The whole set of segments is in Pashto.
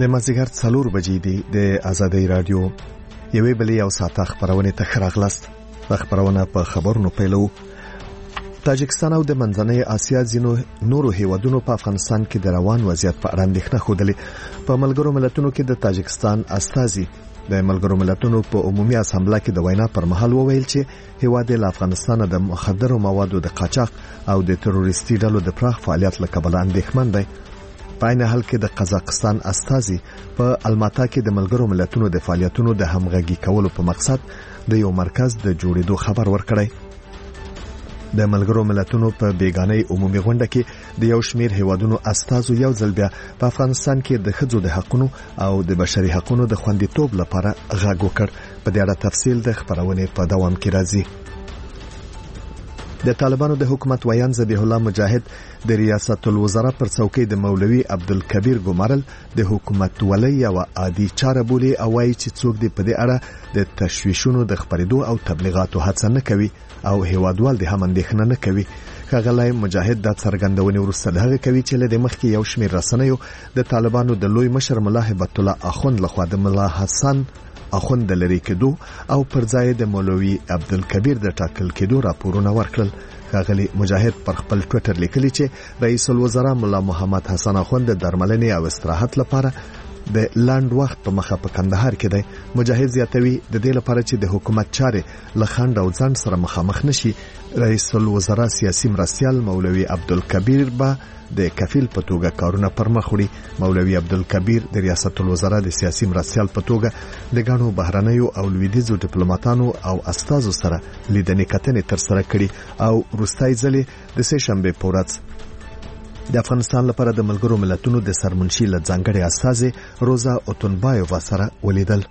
د مازدیګر 4 بجې دي د آزادۍ رادیو یوې بلې او ساعته خبرونه ته راغلاست. خبرونه په خبرونو پیلو. تاجکستان او د منځنۍ اسیا ځینو نورو هیوادونو په افغانستان کې د روان وضعیت په اړه اندېښنه خوده. په ملګرو ملتونو کې د تاجکستان استازي د ملګرو ملتونو په عمومي اسامبله کې د وینا پر مهال وویل چې هیواد له افغانستان د مخدرو موادو د قاچاق او د تروریستي ډلو د پراخ فعالیت له کبله اندېښمن دی. په عین حال کې د قزاقستان استازي په الماتا کې د ملګرو ملتونو د فعالیتونو د همغږي کولو په مقصد د یو مرکز د جوړېدو خبر ورکړی. د ملګرو ملتونو په بیگانه عمومي غونډه کې د یو شمیر هیوادونو استازو یو ځل بیا په افغانستان کې د ښځو د حقوقو او د بشري حقوقو د خوندیتوب لپاره غږ وکړ. په دې اړه تفصیل د خبرونې په دوام کې راځي. د طالبانو د حکومت ویان ذبیح الله مجاهد د ریاست الوزرا پر څوکۍ د مولوي عبدالکبیر ګمارل د حکومت ولې او عادي چاره بولي او وايي چې څوک دې په دې اړه د تشویشونو د خبرېدو او تبلیغاتو هڅه نه کوي او هیوادوال د هم اندېښنه نه کوي. ښاغلی مجاهد د څرګندونې وروسته دغه کوي چې له مخکې یو شمېر رسنیو د طالبانو د لوی مشر ملا هبت الله اخوند لخوا د ملا حسن اخوند د لری کېدو او پر ځای د مولوي عبدالکبیر د ټاکل کېدو راپورونه ورکړل. ښاغلی مجاهد پر خپل ټویټر لیکلی چې رئیس الوزرا ملا محمد حسن اخوند د درملنې او استراحت لپاره د لاند وخت په مخه په کندهار کې دی. مجاهد زیاتوي د دې لپاره چې د حکومت چارې له خنډ او ځنډ سره مخامخ نشي، رئیس الوزرا سیاسي مرستیال مولوي عبدالکبیر به د کفیل په توګه کارونه پر مخ وړي. مولوي عبدالکبیر د ریاست الوزرا د سیاسي مرستیال په توګه د ګڼو بهرنیو او لویدیځو ډیپلوماټانو او استازو سره لیدنې کتنې ترسره کړي او وروستۍ ځلې د سه شنبې په ورځ د افغانستان لپاره د ملګرو ملتونو د سرمنشي له ځانګړي استازي روزا اوتونبایووا سره ولیدل.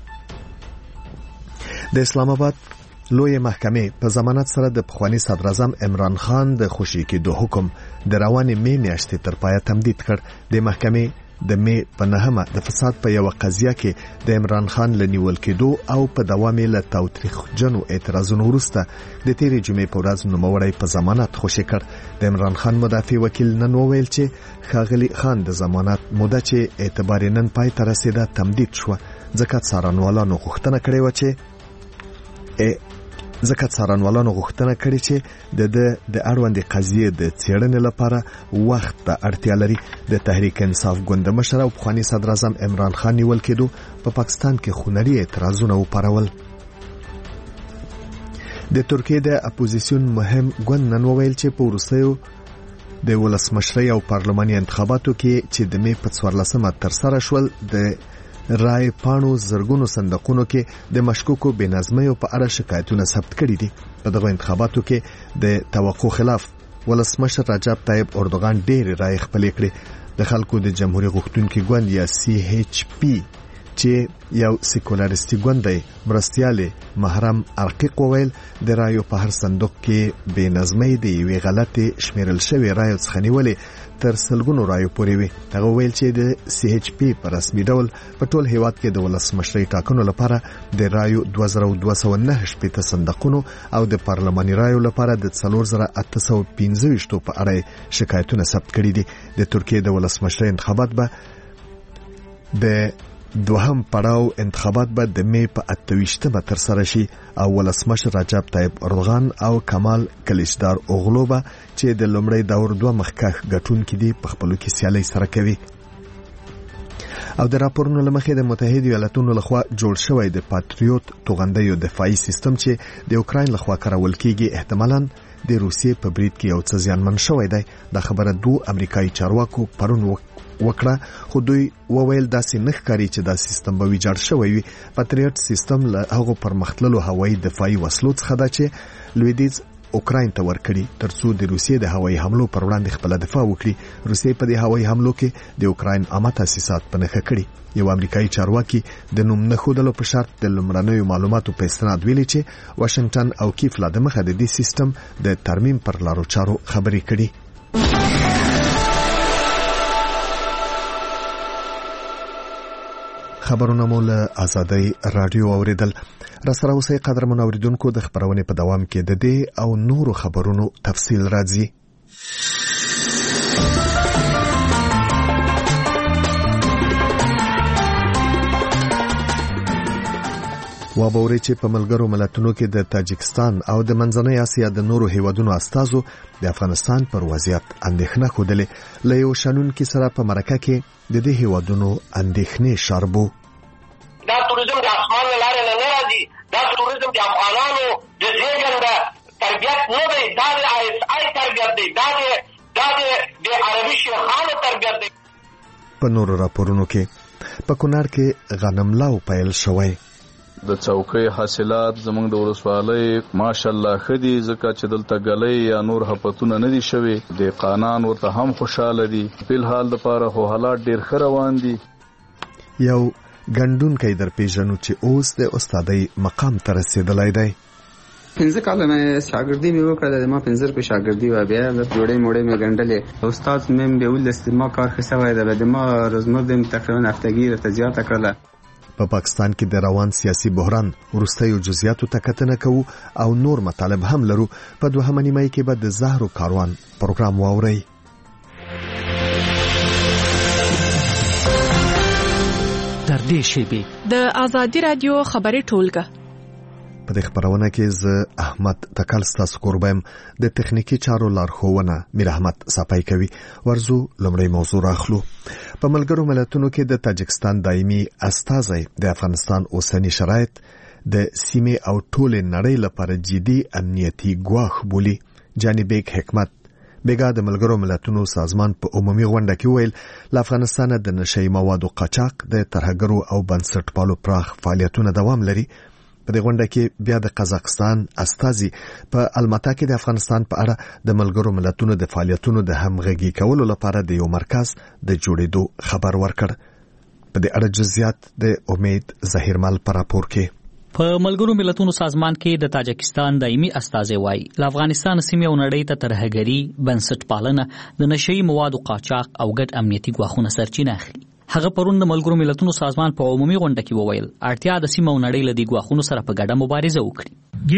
د اسلام آباد لوی محکمې په ضمانت سره د پخوانی صدر اعظم عمران خان د خوشي کېدو حکم د روانې می میاشتې تر پایه تمدید کړ. د محکمې د می په 9 د فساد په یو قضیه کې د عمران خان لنیول کېدو او په دوام له تاوتریخجنو اعتراضونو وروسته د تیرې جمعې په ورځ نوموړی په ضمانت خوشي کړ. د عمران خان مدافع وکیل نن وویل چې ښاغلی خان د ضمانت موده چې اعتبار نن پای ته رسیده تمدید شو ځکه څارنوالانو غوښتنه کړې و چې د اړوندې قضیې د څېړنې لپاره وخت ته اړتیا لري. د تحریک انصاف ګوند مشر او پخوانی صدر اعظم عمران خان نیول کېدو په پاکستان کې خونړي اعتراضونه وپارول. د ترکیې د اپوزیسیون مهم ګوند نن وویل چې په وروستیو د ولسمشرۍ او پارلماني انتخاباتو کې چې د می په 14 ترسره شول د رای پاڼو زرګونو صندوقونو کې د مشکوکو بېنظمیو په اړه شکایتونه ثبت کړي دي. په دغه انتخاباتو کې د توقع خلاف ولسمشر رجب طیب اردوغان ډېرې رای خپلې کړې. د خلکو د جمهوریت غوښتونکي ګوند یا CHP چې یو سیکولریستي ګوند دی مرستیال محرم ارقیق وویل د رایو په هر صندوق کې بېنظمۍ د یوې غلطې شمیرل شوې رایو څخه نیولې تر سلګونو رایو پورې وي. هغه ویل چې د CHP په رسمي ډول په ټول هیواد کې د ولسمشرۍ ټاکنو لپاره د رایو 2209 صندوقونو او د پارلماني رایو لپاره د 4815 په اړه شکایتونه ثبت کړي دي. د ترکیې د ولسمشرۍ انتخابات به د دوهم پړاو انتخابات به د می په 28 ترسره شي او ولسمشر رجب طیب اردوغان او کمال کلیچدار اوغلو به چې د لومړی دور دوه مخکښ ګټونکي دي په خپلو کې سیالي سره کوي. او د راپورونو لمخې د متحده ایالاتونو لخوا جوړ شوی د پاتریوت توغندیو دفاعي سیستم چې د اوکراین لخوا کارول کیږي احتمالاً د روسیې په برید کې یو څه زیانمن شوی دی. دا خبره 2 امریکایي چارواکو پرون وکړه، خو دوی وویل داسې نه ښکاري چې دا سیستم به ویجاړ شوی وي. پاتریوت سیستم له هغو پرمختللو هوایي دفاعي وسلو څخه ده چې لویدیځ اوکراین ته ورکړي ترڅو د روسیې د هوایي حملو پر وړاندې خپل دفاع وکړي. روسیې په دې هوایي حملو کې د اوکراین عامه تاسیسات په نښه کړي. یو امریکایي چارواکي د نوم نه ښودلو په شرط د لومړنیو معلوماتو په استناد ویلي چې واشنگټن او کیف لا د مخه د دې سیستم د ترمیم پر لارو چارو خبرې کړي. خبرونه مو له آزادۍ رادیو اوریدل. را سره اوسئ قدرمن اوریدونکو، د خبرونې په دوام کې د دې او نورو خبرونو تفصیل راځي. وابوري چې په ملګرو ملتونو کې د تاجکستان او د منځنۍ اسیا د نورو هیوادونو استازو د افغانستان پر وضعیت اندېښنه خوده له یو شنونکي سره په مرکه کې د دې هیوادونو اندېښنې شاربو. دا توریزم د اسمان لارې نه راځي، دا توریزم د افغانانو د زیږنده تربیت نه دی، دا د ISI تربیت دی، دا د عربي شیخانو تربیت دی. په نورو راپورونو کې په کونړ کې غنملاو پیل شوی. د چوکۍ حاصلات زموږ د ولسوالۍ ماشاءالله خدي ځکه چې دلته غلې یا نور حپتونه نه دي شوي، د قانون ورته هم خوشاله دي. په حال د پاره هو حالات ډیر روان دي. یو ګندون کې در پیژنو چې اوس د استادۍ مقام ته رسیدلی دی. 15 کال مې شاګردي مې وکړه، ما 15 په شاګردي و بیا د جوړې موړې مې ګندلې. استاد مې به ول استما کار خسوي ده، د ما روزمره د تقریبا هفتګي ته زیاته کړله. په پاکستان کې د روان سیاسي بحران وروستیو جزئیاتو ته کتنه کوو او نور مطالب هم لرو. په دوهمه نیمه کې به د زهرو کاروان پروګرام واورئ. تر دې شیبې د آزادي رادیو خبري ټولګه په دې خبرونه کې زه احمد تکل ستاسو قربم د تخنیکی چارو لارښوونه میر احمد صفای کوي. ورزو لمړی موضوع راخلو. په ملګرو ملتونو کې د تاجکستان دایمي استازی د افغانستان اوسنی شرایط د سیمه او ټول نړۍ لپاره جدي امنیتي ګواښ بولي. جانبیک حکمت بیګا د ملګرو ملتونو سازمان په عمومي غونډه کې ویل ل افغانستان د نشئی موادو قاچاق د ترهګرو او بنسټپالو پراخ فعالیتونه دوام لري. په دې غونډه کې بیا د قزاقستان استازي په الماتا کې د افغانستان په اړه د ملګرو ملتونو د فعالیتونو د همغږي کولو لپاره د یو مرکز د جوړېدو خبر ورکړ. په دې اړه جزئیات د امید ظاهرمل پر راپور کې. په ملګرو ملتونو سازمان کې د تاجکستان دایمي استازي وایي ل افغانستان سیمه او نړۍ ته ترهګري، بنسټپالنه، د نشئی موادو قاچاق او ګډ امنیتي ګواښونه سرچینه اخلي. هغه پرون د ملګرو ملتونو سازمان په عمومي غونډه کې وویل اړتیا د سیمه او نړۍ له دې ګواښونو سره په ګډه مبارزه وکړي.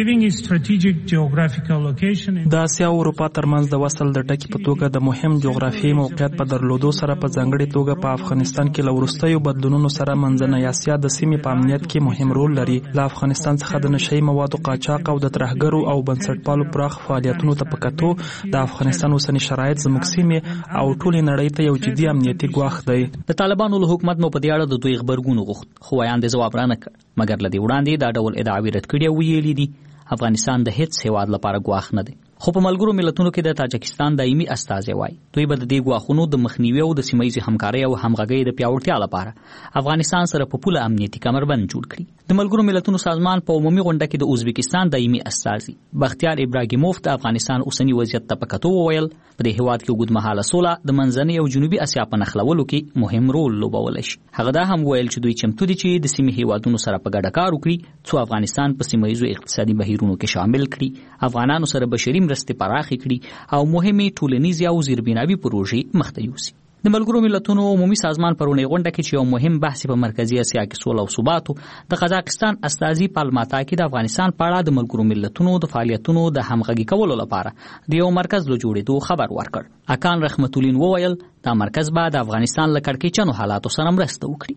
د اسیا او اروپا ترمنځ د وصل د ټکی په توګه د مهم جغرافیایي موقعیت په درلودو سره په ځانګړي توګه په افغانستان کې له وروستیو بدلونونو سره منځنۍ اسیا د سیمې په امنیت کې مهم رول لري. له افغانستان څخه د نشئی موادو قاچاق او د ترهګرو او بنسټپالو پراخ فعالیتونو ته په کتو د افغانستان اوسنی شرایط زموږ سیمې او ټول نړۍ ته یو جدي امنیتي ګواښ دی. د طالبانو له حکومت نو په دې اړه د دوی خبرګون غوښت، خو وایاندې ځواب رانه کړ. مګر لدی وړاندې دا ډول ادعاوې رد کړي او ویلي دي افغانستان د هیڅ هیواد لپاره ګواښ نه دی. خو په ملګرو ملتونو کې د تاجکستان دایمي استازي وایي دوی به د دې ګواښونو د مخنیوي او د سیمایي همکارۍ او همغږۍ د پیاوړتیا لپاره افغانستان سره په پوله امنیتي کمربند جوړ کړي. د ملګرو ملتونو سازمان په عمومي غونډه کې د ازبکستان دایمي استازي بختیار ابراهیموف د افغانستان اوسنی وضعیت ته په کتو وویل په دې هیواد کې اوږدمهاله سوله د منځنۍ او جنوبي اسیا په نښلولو کې مهم رول لوبولی شي. هغه دا هم ویل چې دوی چمتو دي چې د سیمې هیوادونو سره په ګډه کار وکړي څو افغانستان په سیمایي اقتصادي بهیرونو کې شامل کړي، افغانانو سره بشري مرستې پراخې کړي او مهمه ټولنیزه او زیربناوي پروژې مخته یوسي. د ملګرو ملتونو عمومي سازمان پرونی غونډه کې چې یو مهم بحث په مرکزی اسیا کې سوله او ثبات د قزاقستان استازي په الماتا کې د افغانستان په اړه د ملګرو ملتونو د فعالیتونو د همغږي کولو لپاره د یو مرکز له جوړېدو خبر ورکړ. اکان رحمت الله وویل دا مرکز به د افغانستان له کړکېچنو حالاتو سره مرسته وکړي.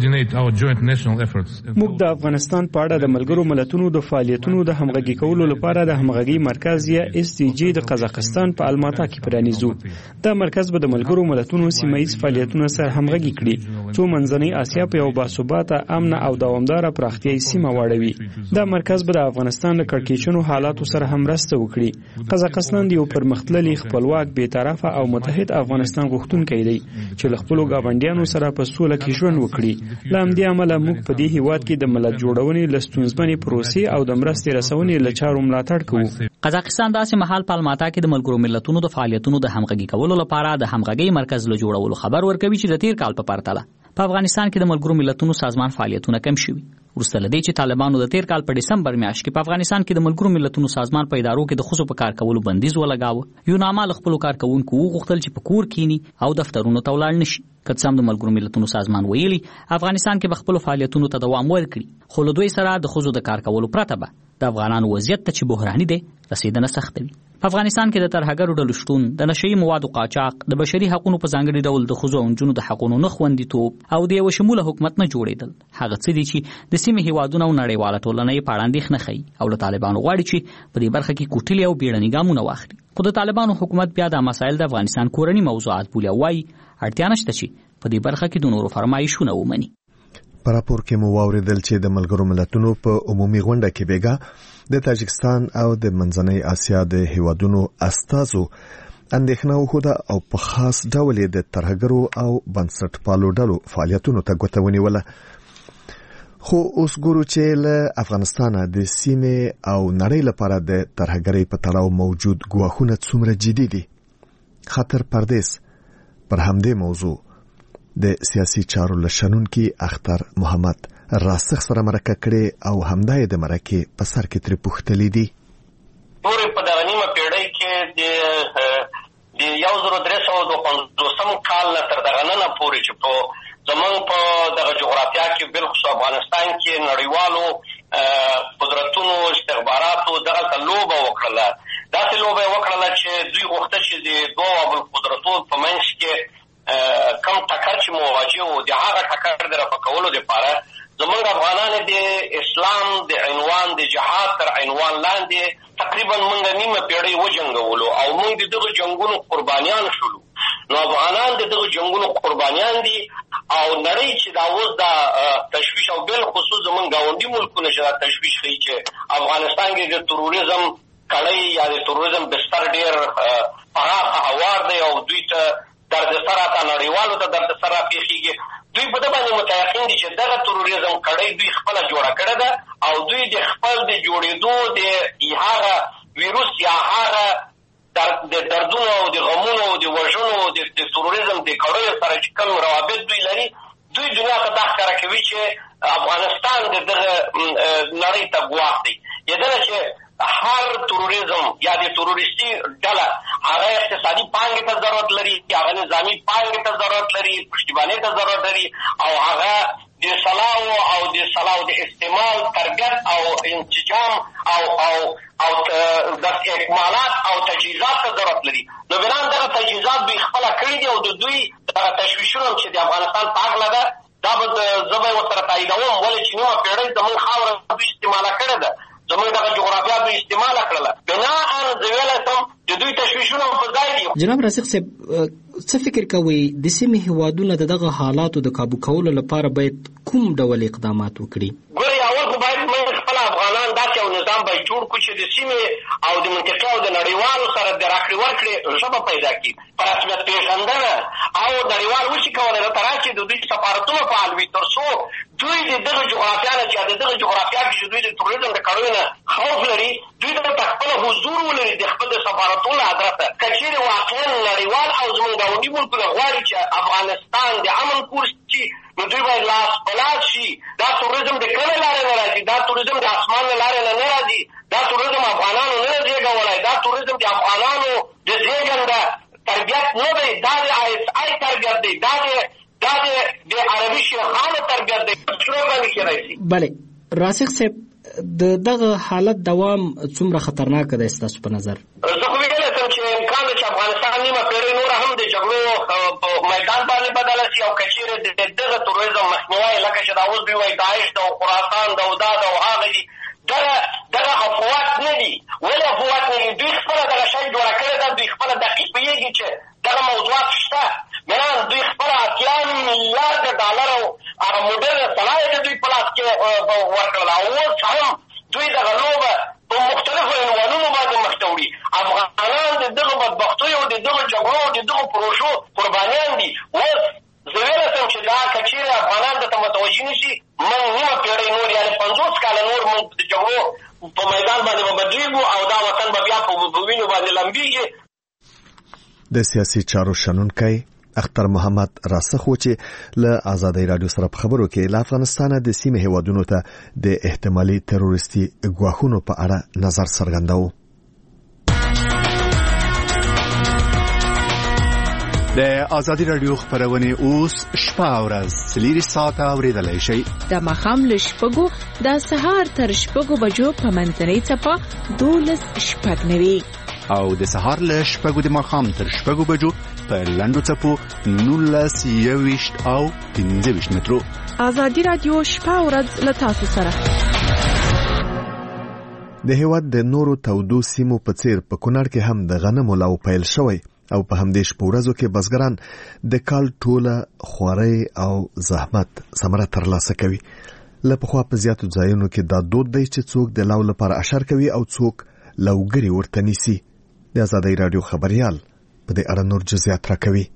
موږ د افغانستان په اړه د ملګرو ملتونو د فعالیتونو د همغږي کولو لپاره د همغږي مرکز یا SDG د قزاقستان په الماتا کې پرانیزو. دا مرکز به د ملګرو ملتونو سیمایي فعالیتونو سره همغږي کړي څو منځنۍ اسیا په یو باثباته، امن او دوامدار پراختیايي سیمه واړوي. دا مرکز به د افغانستان له کړکېچنو حالاتو سره هم مرسته وکړي. قزاقستان یو پرمختللی، خپلواک، بی‌طرفه او متحد افغانستان غوښتونکی دی چې له خپلو ګاونډیانو سره په سوله کې ژوند وکړي. له همدې امله موږ په دې هیواد کې د ملت جوړونې له ستونزمنې پروسې او د مرستې رسونې له چارو ملاتړ کوو. قزاقستان داسې مهال په الماتا کې د ملګرو ملتونو د فعالیتونو د همغږي کولو لپاره د همغږي مرکز له جوړولو خبر ورکوي چې د تیر کال په پرتله په افغانستان کې د ملګرو ملتونو سازمان فعالیتونه کم شوي. وروسته لدې چې طالبانو د تیر کال په دسمبر میاشت کې په افغانستان کې د ملګرو ملتونو سازمان په ادارو کې د ښځو په کار کولو بندیز ولګاوه، یو نامه له خپلو کارکوونکو وغوښتل چې په کور کینی او دفترونو ته ولاړ نشي. که څه هم د ملګرو ملتونو سازمان ویلي افغانستان کې به خپلو فعالیتونو ته دوام ورکړي، خو له دوی سره د ښځو د کار کولو پرته به د افغانانو وضعیت ته چې بحراني دی رسیدنه سختوي. په افغانستان کې د ترهګرو ډلو شتون، د نشئی موادو قاچاق، د بشري حقوقو په ځانګړي ډول د ښځو او نجونو د حقوقو نه خوندیتوب او د یو شموله حکومت نه جوړېدل هغه څه دي چې د سیمې هیوادونو او نړیواله ټولنه یې په اړه اندېښنه ښیي او له طالبانو غواړي چې په دې برخه کې کوټلې او بیړني ګامونه واخلي. خو د طالبانو حکومت بیا دا مسایل د افغانستان کورني موضوعات بولي او وایي اړتیا نشته چې په دې برخه کې د نورو فرمایشونه ومني. په راپور کې مو واوریدل چې د ملګرو ملتونو په عمومي غونډه کې بیګا د تاجکستان او د منځنۍ اسیا د هیوادونو استازو اندېښنه وښوده او په خاص ډول د ترهګرو او بنسټپالو ډلو فعالیتونو ته ګوته ونیوله. خو اوس ګورو چې له افغانستان د سیمې او نړۍ لپاره د ترهګرۍ په تړاو موجود ګواښونه څومره جدي دي. خاطر پردیس پر همدې موضوع د سیاسي چارو لشنونکي اختر محمد راسخ سره مرکه کړي او همدای د مرکه په سر کې تر پوښتلې دي. پورې په دغه نیمه پیړۍ کې د 1350 کال تر دغه نن پورې چې په زمونږ په دغه جغرافیا کې بالخصوص افغانستان کې نړیوالو قدرتونو استخباراتو دغه لوبه وکړه. داسې لوبه وکړه چې دوی غوښتل چې د دوه قدرتونو په منځ کې کم ټکر چې مواجه وو د هغه ټکر د رفع کولو لپاره زمونږ افغانان د اسلام د عنوان د جهاد تر عنوان لاندې تقریبا موږ نیمه پیړۍ وجنګولو او موږ د دغه جنگونو قربانیان شولو. نو افغانان د دغه جنگونو قربانیان دي او نړۍ چې دا اوس دا تشویش او بل خصوص زمونږ ګاونډي ملکونه چې دا تشویش کوي چې افغانستان کې د تروریزم کړۍ یا د تروریزم بستر ډیر پراخه هوار دی او دوی ته درد سره تا نړیوالو ته درد سره پیښیږي. دوی په دې باندې متيقن دي چې دغه تروریزم کړۍ دوی خپل جوړه کړې ده او دوی د خپل د جوړېدو د هغه ویروس یا هغه د دردونو او د غمونو او د وژنو د تروریزم د کړۍ سره چې کوم روابط دوی لري دوی دنیا ته دا ښکاره کوي چې افغانستان د دغه نړۍ ته ګواښ دی. یدنه چې هر تروریزم یا د تروریستي ډله هغه اقتصادي پانګې ته ضرورت لري، هغه نظامي پانګې ته ضرورت لري، پشتیبانۍ ته ضرورت لري او هغه د سلاو او د سلاو د استعمال تربیت او انسجام او د اکمالات او تجهیزات ته ضرورت لري. نو بنان دغه تجهیزات دوی خپله کړي دي او د دوی دغه تشویشونه چې د افغانستان په هکله ده دا به زه به یې ورسره تاییدوم ولې چې نیمه پیړۍ زموږ خاوره دوی استعماله کړې ده، زموږ دغه جغرافیا دوی استعماله کړله. بناءً زه ویلی شم د دوی تشویشونه په ځای دي. جناب راسخ صاحب څه فکر کوئ د سیمې هیوادونه د دغه حالاتو د کابو کولو لپاره باید کوم ډول اقدامات وکړي؟ ګورئ اول خو باید موږ خپل افغانان داسې یو نظام باید جوړ کړو چې د سیمې او د منطقې او د نړیوالو سره د راکړې ورکړې ژبه پیدا کړي، په رسمیت پېژندنه او نړیوال وشي کولی ده تر چې د دوی سفارتونه فعال وي تر څو دوی د دغه جغرافیا نه چې د دغه جغرافیا کې چې دوی د تروریزم د کړیو نه خوف لري دوی ته خپل حضور ولري د خپل د سفارتونو ادرسه. که چېرې واقعا نړیوال او زموږ ګاونډي ملکونه غواړي چې افغانستان د امن کور شي نو دوی باید لاس په لاس شي. دا تروریزم د کومې لارې نه راځي، دا تروریزم د اسمان له لارې نه راځي، دا تروریزم افغانانو نه زېږولی، دا تروریزم د افغانانو د زېږنده تربیت نه دی، دا د ISI تربیت دی، دا د عربي شیخانو تربیت دی. شروع باندې کېدای شي. بله راسخ صاحب دغه حالت دوام څومره خطرناک دی ستاسو په نظر؟ زه خو ویلی شم چې امکان ده چې افغانستان نیمه پیړۍ نوره هم د جګړو په میدان باندې بدله شي او که چېرې د دغه تروریزم مخنیوی لکه چې دا اوس دوی وایي داعش ده او خراسان ده او دا ده او هغه دي دغه افواج نه دي. ولې افواج نه دي؟ دوی خپله دغه شی جوړه کړې ده، دوی خپله دقیق پوهېږي چې دغه موضوعات شته. بنان دوی خپله 80 میلیارده ډالرو هغه موډرنه صنایع د دوی په لاس کې ورکړله او اوس هم دوی دغه لوبه په مختلفو عنوانونو باندې مخ ته وړي. افغانان د دغه بدبختیو د دغه جګړو د دغه پروژو قربانیان دي. اوس زه ویلی شم چې دا که چېرې افغانان دته متوجه نه شي موږ نیمه پیړۍ نور یعنې 50 کاله نور موږ د جګړو په میدان باندې به بدلېږو او دا وطن به بیا په وینو باندې لمبېږي. د سیاسي چارو شنونکی اختر محمد راسخ و چې له آزادۍ رادیو سره په خبرو کې له افغانستان د سیمې هیوادونو ته د احتمالي تروریستي ګواښونو په اړه نظر څرګنداوه. د ازادي رادیو خبرونه اوس شپه او ورځ 3 ساعته اوریدلای شئ. د مخام له شپږو د سهار تر شپږو بجو په منځنۍ چپه 12:09 او د سهار له شپږو د مخام تر شپږو بجو په لندو چپو 19:20 او 15 مترو. ازادي رادیو شپه او ورځ له تاسو سره. د هیواد د نورو تودو سیمو په څیر په کونړ کې هم د غنمو لو پیل شوی او په همدې شپه ورځو کې بزګران د کال ټوله خواري او زحمت ثمره ترلاسه کوي. له پخوا په زیاتو ځایونو کې دا دود دی چې څوک د لو لپاره اشر کوي او څوک لوګري ورته نیسي. د آزادۍ رادیو خبريال په دې اړه نور جزئیات راکوي.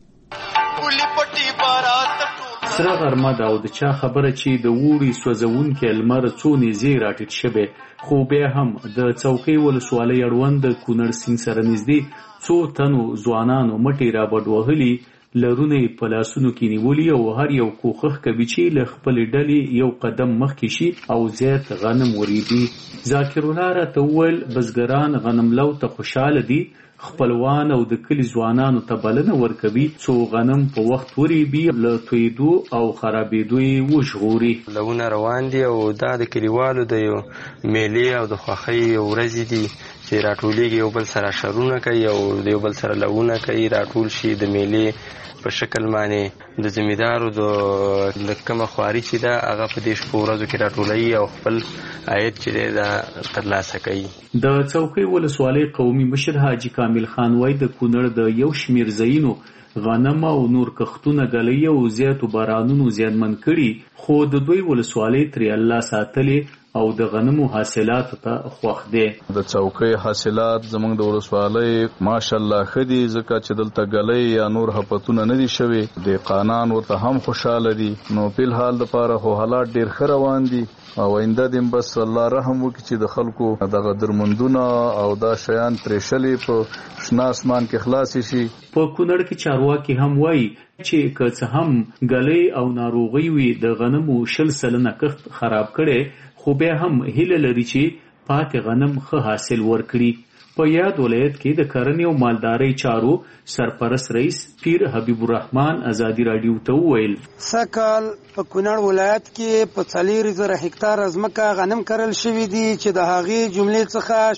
سره غرمه دا او د چا خبره چې د ووري سوځون کې لمر څو نږدې راټیټ شوه، خو بیا هم د چوکۍ ولسوالۍ اړوند د کونړ سیند سره نږدې څو تنو ځوانانو مټي را بډوهلي، لرونه په لاسونو کې نیولي او هر یو کوښښ کوي چې له خپل ډلې یو قدم مخکې شي او زیات غنم وریبي. ذاکر الله راته وویل بزګران غنم لو ته خوشاله دي، خپلوان او د کلي ځوانانو ته بلنه ورکوي څو غنم په وخت وریبي، له تویدو او خرابېدو یې وژغوري. لوونه روان دي او دا د کلیوالو د یو میلې او د خوښۍ ورځې دي چې راټولیږي، یو بل سره شرونه کوي او د یو بل سره لوونه کوي، راټول شي د میلې په شکل باندې د زمیدارو د کومه خواري چې ده هغه په دې شپو ورځو کې راټولوي او خپل عاید چې دی دا ترلاسه کوي. د چوکۍ ولسوالۍ قومي مشر حاجي کامل خان وایي د کونړ د یو شمېر ځایونو غنم او نور کښتونه ګلۍ او زیاتو بارانونو زیانمن کړي، خو د دوی ولسوالۍ ترې الله ساتلې او د غنمو حاصلات ته خوښ دي. د چوکۍ حاصلات زموږ د ولسوالۍ ماشاءالله خدي ځکه چې دلته ګلۍ یا نور هپتونه نه دي شوي، د قانان ورته هم خوشاله دي. نو په الحال د پاره خو حالات ډیر ښه روان دي او آینده دیم بس الله رحم وکړي چې د خلکو دغه درمندونه او دا شیان پرېشلې په شنه اسمان کې خلاص شي. په کونړ کې چارواکي هم وایي چې که څه هم ګلۍ او ناروغي وي د غنمو 40% کښت خراب کړي، خو بیا هم هیله لري چې پاتې غنم ښه حاصل ورکړي. په یاد ولایت کې د کرنې او مالدارۍ چارو سرپرست رئیس پیر حبیب الرحمن آزادي رادیو ته وویل سکال په کونړ ولایت کې په 4000 هکتار ځمکه غنم کرل شوی دي چې د هغې جملې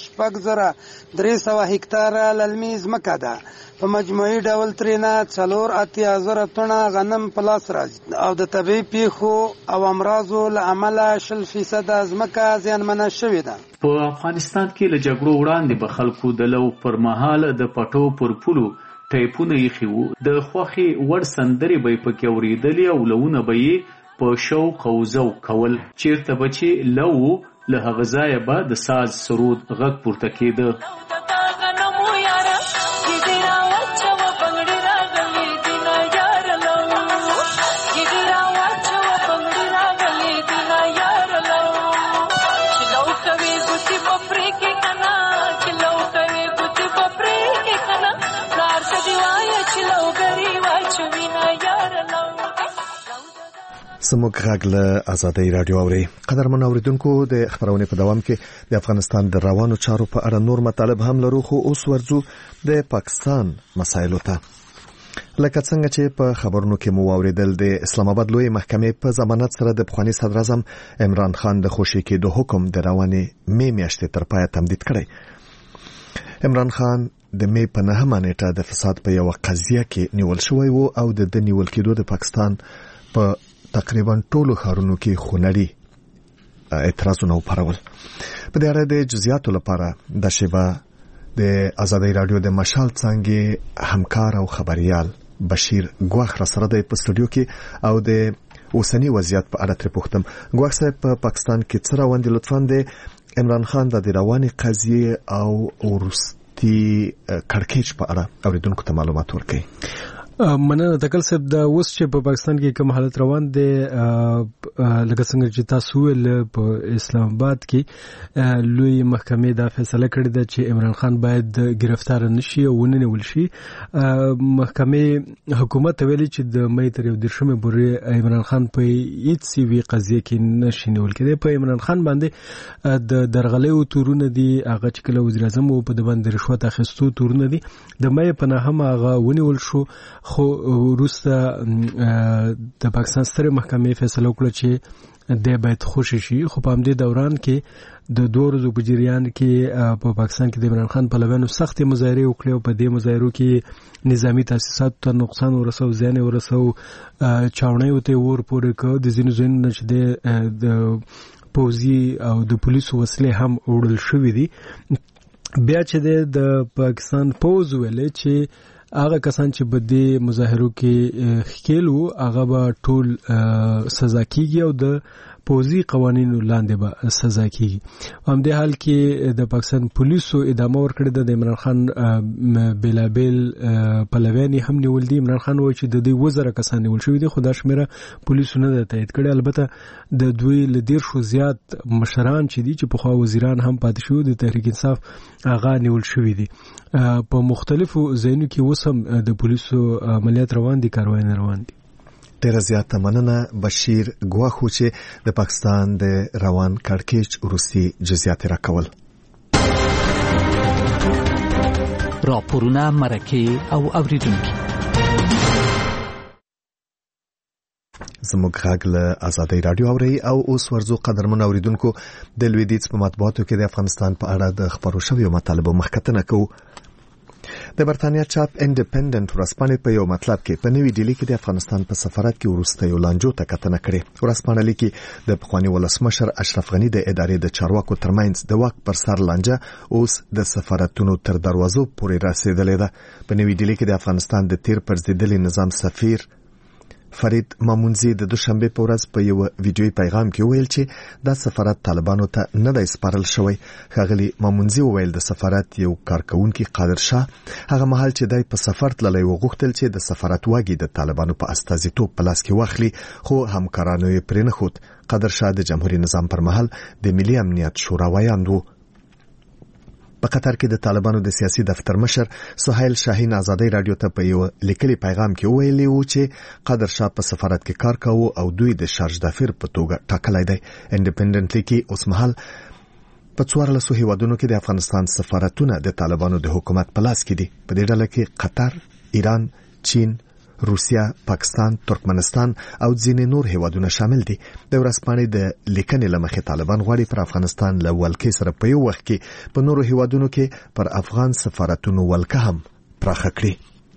څخه 6300 هکتار للمي ځمکه ده. په مجموعي ډول ترېنه 48000 ټنه غنم په لاس راځي او د طبیعي پیښو او امراضو له امله 0% ځمکه زیانمنه شوې ده. په افغانستان کې له جګړو وړاندې به خلکو د لو پر مهال د پټو پر پولو ټیپونه ایښي وو، د خوښې وړ سندرې به یې پکې اورېدلې او لوونه به یې په شوق او ذوق کول. چیرته به چې لو له هغه ځایه به د ساز سرود غږ پورته کېده. زموږ غږ له آزادۍ رادیو اوري. قدرمن اوریدونکو د خبرونه په دوام کې د افغانستان د روانو چارو په اړه نور مطالب هم لرو، خو اوس ورځو د پاکستان مسایلو ته. لکه څنګه چې په خبرونو کې مو اوریدل د اسلام آباد لوی محکمې په ضمانت سره د پخوانی صدر اعظم عمران خان د خوشي کېدو حکم د روانې می میاشتې تر پایه تمدید کړی. عمران خان د می په 9 نیټه د فساد په یو قضیه کې نیول شوی وو او د نیول کېدو د پاکستان په تقریبا ټولو ښارونو کې خونړي اعتراضونه وپارول. په دې اړه د جزئیاتو لپاره د شیبه د آزادۍ رادیو د مشال څنګه همکار او خبريال بشیر ګواخ را سره د استودیو کې او د اوسنی وضعیت په اړه تر پوښتم. ګواخ صاحب په پاکستان کې څه روان دي؟ لطفاً د عمران خان د رواني قضیه او ورستي کړکېچ په اړه اوریدونکو ته معلومات ورکړئ. مننه تکل صاحب. د اوس چې په پاکستان کې کوم حالت روان دي لکه څنګه چې تاسو ول په اسلام آباد کې لوی محکمې دا فیصله کړې ده چې عمران خان باید گرفتار نشي او ونیول شي. محکمې حکومت ویلي چې د مې تر 10 پورې عمران خان په هیڅ وی قضیه کې نشي نیول کېدی. په عمران خان باندې د درغلې تورونه دي، هغه چې کله وزیر اعظم په د باندې رشوت اخیستو تورونه دي، د مې په نه هم هغه ونیول شو، خو وروسته د پاکستان ستره محکمې فیصله وکړه چې د باید خوشی شي. خو په همدې دوران کې د 2 ورځو په جریان کې په پاکستان کې د عمران خان پلویانو سخت مظاهره وکړې او په دې مظاهرو کې نظامی تاسیسات ته نقصان ورسو، زیان ورسو، چاونۍ وته ور پورې کو د زینو چې د پوزي او د پولیسو وسلې هم وړل شوې دي. بیا چې د پاکستان پوز ویلې چې هغه کسان چې په دې مظاهرو کې خېلو هغه به ټول سزا کیږي او د پوزي قوانینو لاندې به سزا کیږي. هم د حال کې د پاکستان پولیسو ادامه ورکړه د عمران خان بلابل پلویان هم نیول دي. عمران خان وایي چې د دې وزره کسان نیول شوی دي، خو دا شمیره پولیسو نه ده تایید کړې. البته د دوی ل 150 زیات مشران چې دي چې په خوا وزیران هم پاتې شو د تحریک انصاف هغه نیول شوی دي. په مختلفو ځایونو کې وسم د پولیسو عملیات روان دي، کاروایی روان دي. ډیره زیاته مننه بشیر ګواخو چې د پاکستان د روان کړکېچ وروستي جزئیات راکول. راپورونه مرکه او اوریدونکو زموږ غږ له آزادۍ رادیو اوري. او اوس ورزو قدرمن اوریدونکو د لویدیځ په مطبوعاتو کې د افغانستان په اړه د خبرو شویو مطالبه مخکتنه کوو. د برتانیا چاپ انډیپندنت ورځپاڼې په یو مطلب کې په نوې ډیلي کې د افغانستان په سفارت کې ورسته یو لانجو ته کتنه کړې. ورځپاڼه لیکي د پخوانی ولسمشر اشرف غنی د ادارې د چارواکو ترمنځ د واک پر سر لانجه اوس د سفارتونو تر دروازو پورې رسیدلې ده. په نوې ډیلي کې د افغانستان د تیر پرزیدلي نظام سفیر فرید مامونزی د دوشنبه په ورځ په یو ویډیوي پیغام کې ویل چې دا سفارت طالبانو ته نه دی سپارل شوی. ښاغلي مامونزی ویل د سفارت یو کارکونکي قادر شاه هغه مهال چې دای په سفر تللی وغوښتل چې د سفارت واګي د طالبانو په استازیتوب په لاس کې واخلي، خو همکارانو یې پرې نه ښود. قادر شاه د جمهوریت نظام پر مهال د ملي امنیت شورا ویاند و. په قطر کې د طالبانو د سیاسي دفتر مشر سهیل شاهین آزادۍ رادیو ته په یو لیکلي پیغام کې ویلي و چې قادر شاه په سفارت کې کار کاوه او دوی د شارج دافیر په توګه ټاکلی دی. انډیپندنټلی کې اوس مهال په 14 هیوادونو کې د افغانستان سفارتونه د طالبانو د حکومت په لاس کې دي. په دې ډله کې قطر، ایران، چین، روسیا، پاکستان، ترکمنستان او ځینې نور هیوادونه شامل دي. د ورځپاڼې د لیکنې لمخې طالبان غواړي پر افغانستان له ولکې سره په یو وخت کې په نورو هیوادونو کې پر افغان سفارتونو ولکه هم پراخه کړي.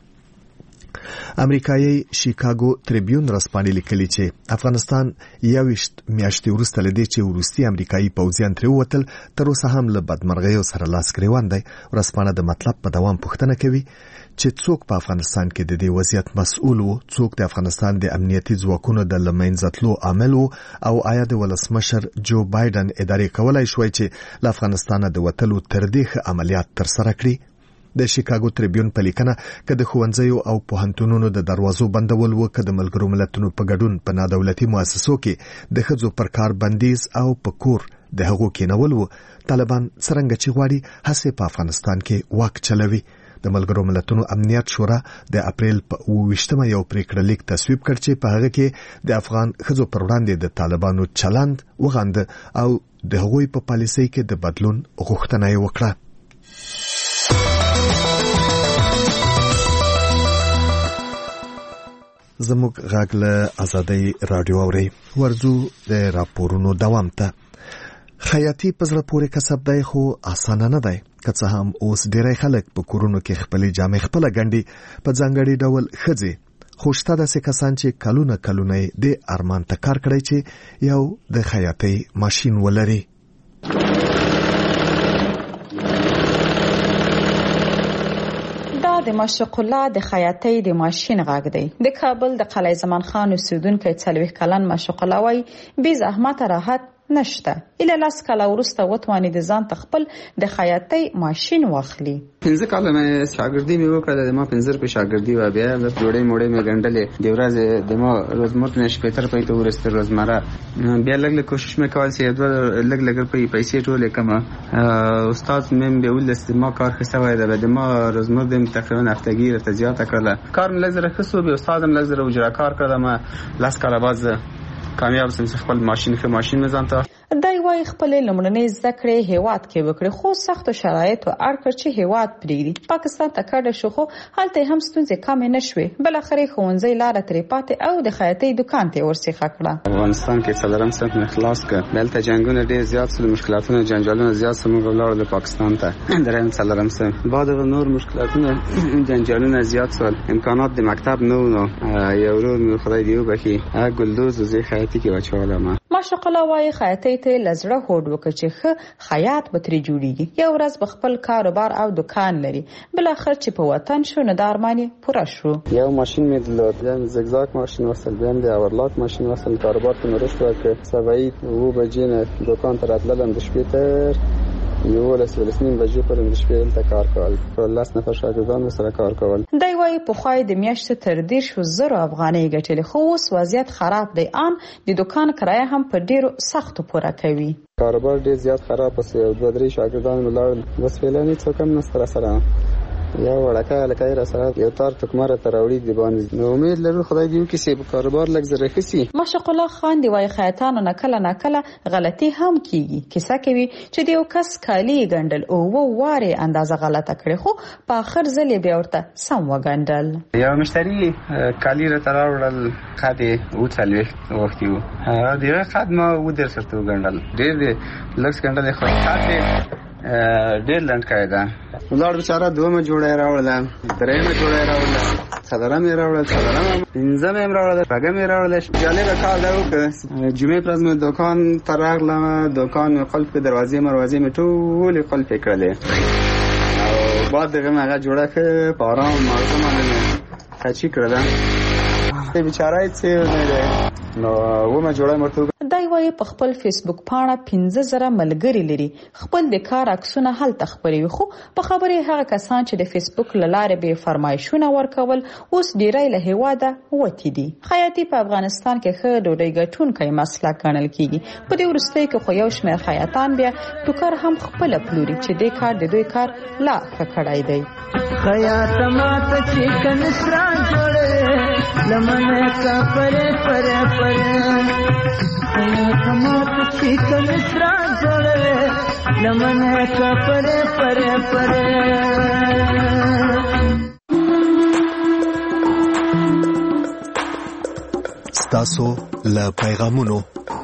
امریکایي شیکاګو تریبیون ورځپاڼې لیکلي چې افغانستان 21 میاشتې وروسته لدې چې وروستي امریکایي پوځیان ترې ووتل تر اوسه هم له بدمرغیو سره لاس ګریوان دی. ورځپاڼه د مطلب په دوام پوښتنه کوي چې څوک په افغانستان کې د دې وضعیت مسؤل وو، څوک د افغانستان د امنیتي ځواکونو د لمنځتلو عامل وو، او آیا د ولسمشر جو بایدن ادارې کولای شوی چې له افغانستانه د وتلو تر دې عملیات ترسره کړي. د شیکاګو تریبیون په لیکنه کې د ښوونځیو او پوهنتونونو د دروازو بندول و که د ملګرو ملتونو په ګډون په نادولتي مؤسسو کې د ښځو پر کار بندیز او په کور د هغو کېنول و. طالبان څرنګه چې غواړي هڅې په افغانستان کې واک چلوي. د ملګرو ملتونو امنیت شورا د اپریل په 28 یو پریکړه لیک تصویب کړ چې په هغه کې د افغان ښځو پر وړاندې د طالبانو چلند وغانده او د هغوی په پالیسۍ کې د بدلون غوښتنه یې وکړه. زموږ غږ له آزادۍ رادیو اوري. ورځو د راپورونو دوام ته. خیاطي په زړه پورې کسب دی خو اسانه نه دی. که څه هم اوس ډېری خلک په کورونو کې خپلې جامې خپله ګنډي، په ځانګړي ډول ښځې. خو شته داسې کسان چې کلونه یې د ارمان ته کار کړی چې یو د خیاطۍ ماشین ولري. د مشرق الله د خیاطۍ د ماشین غږ دی. د کابل د قلعه زمان خان اوسیدونکی 40 کلن مشرق الله وایي بې زحمت راحت نشته. اله لاس کاله ورسته وتواني د ځان تخپل د خیاطۍ ماشین واخلي. 15 کاله مې شاګردي مې وکړه. د ما 15 په شاګردي و بیا د جوړې موړې مې ګنډلې. د ورځې د ما روزمره نش پېتر پېته ورسته روزمره بیا لګ کوشش مې کول چې لګ پیسې ټولې کما استاد مې به ولست ما کار خسته وای د ما روزمره د تقریبا هفتګی ته زیاته کړله. کار مې لزر خصو به استادم لزر اجرا کار کړم. لاس کاله باز کامیاب سم خپل ماشین مې ځانته. دای وايي خپل لومړنۍ زده کړې هیواد کې وکړې خو سختو شرایطو اړ کړ چې هیواد پرېږدي. پاکستان ته کډه شو خو هلته هم ستونزې کمې نه شوې. بلاخره ښوونځی لاره ترې پاتې او د خیاطۍ دکان ته ورسیخه کړه. افغانستان کې څلورم صنف مې خلاص کړ. دلته جنګونه ډېر زیات شول، مشکلاتونه جنجالونه زیات شول. موږ ولاړو پاکستان ته درېیم څلورم صنف. بعد نور مشکلاتونه جنجالونه زیات شول. امکانات د مکتب نه و. یو ورور مې خدای دې وبخي ګلدوز زه خیاطۍ کې واچولم. ماشق الله وايي خیاطۍ ته لزړه هوډ وکړ چې ښه خیاط به ترې جوړیږي. یو ورځ به خپل کاروبار او دکان لري. بلاخره چې په وطن شو نو د ارمان یې پوره شو. یو ماشین مې درلود، بیا زگزاگ ماشین وصل، بیا د اورلاک ماشین وصل. کاروبار ته مې رشد ورکړ. سبعی 9 بجې نه دکان ته راتلم، د شپې تر 11 بجې پورې د شپې دلته کار کول. 10 نفر شاګردان سره کار کول. دی وايي پخوای د میاشتې تر 10,000 افغانۍ ګټلې خو اوس وضعیت خراب دی. ان د دکان کرایه هم په ډیرو سختو پوره کوي. کاروبار ډیر زیات خراب پسې 2-3 شاګردان ملاړ بس فعلاني څوک هم نستر سره یا وړکه لکه را سره یو تار تکمره تر وړي دی باندې. نو امید لرو خدای دې وکړي چې کاروبار لږ زره خسي. ماشق الله خان دی وايي خیاطانو نه کله غلطي هم کیږي. کیسه کوي چې د یو کس کالی ګندل او واره اندازه غلطه کړي خو په اخر ځل بیا ورته سم وګندل. یو مشتری کالی را تراوړل خاطه او څلوي وخت یو دغه خدمه و در سره وګندل ډېر لږ ګندل خو خاطه ډېر لند کړی. ولر بیچاره دومره جوړه راوړل، درېمه جوړه راوړل، څلورمه راوړل، پنځمه راوړل، شپږمه راوړل. جالب کار دا وکړ. جمعې پر ورځ دکان ته راغلم، دکان قلف دروازې مې ټول قلف کړلې او بعد دغه هغه جوړه ک په آرام مازه باندې خچی کړل. بیچاره څه نه دی نو ومه جوړه مرته. دای وايي په خپل فیسبوک پاڼه 15,000 ملګري لري. خپل د کار عکسونه هلته خپروي خو په خبرې هغه کسان چې د فیسبوک له لارې به فرمایشونه ورکول اوس ډیری له هیواده وتی دي. خیاطي په افغانستان کې ښه ډوډۍ ګټونکی مسلک ګڼل کیږي. په دې وروستیو کې خو یو شمېر خیاطان بیا ټوکر هم خپل پلوري چې دې کار د دوی کار لا ښه کړی دی. خیاط ماته چې کنسرا جوړه لمنه کا پره پره پره خیاط ماته چې کنسرا جوړه لمنه کا پره پره پره. ستاسو له پیغامونو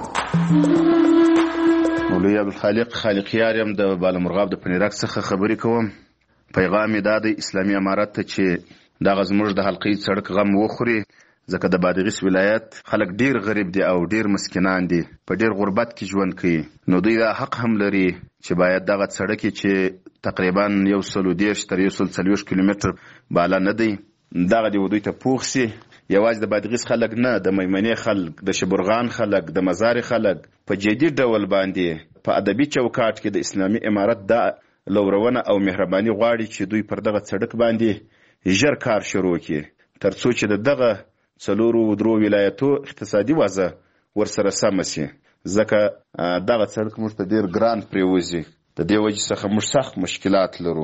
مولوی عبدالخالق خالقیار یم د بالامرغاب د پنیرک څخه خبرې کوم. پیغام دا د اسلامي امارت ته چې دغه زموږ د حلقې سړک غم وخوري ځکه د بادغیس ولایت خلک ډیر غریب دي او ډیر مسکینان دي، په ډیر غربت کې ژوند کوي. نو دوی دا حق هم لري چې باید دغه سړک چې تقریبا 130 تر 140 کیلومتر بالا نه دی دغه دی دوی ته پوښ سي. یوازې د بادغیس خلک نه، د میمنې خلک، د شبرغان خلک، د مزار خلک په جدي ډول باندې په ادبي چوکاټ کې د اسلامي امارت دا لورونه او مهرباني غواړي چې دوی پر دغه سړک باندې ژر کار شروع کړي ترڅو چې دغه 4 ولایتو اقتصادي وضع ورسره سم شي. ځکه دغه سړک موږ ته ډیر ګران پریوزي. د دې وجې څخه موږ سخت مشکلات لرو.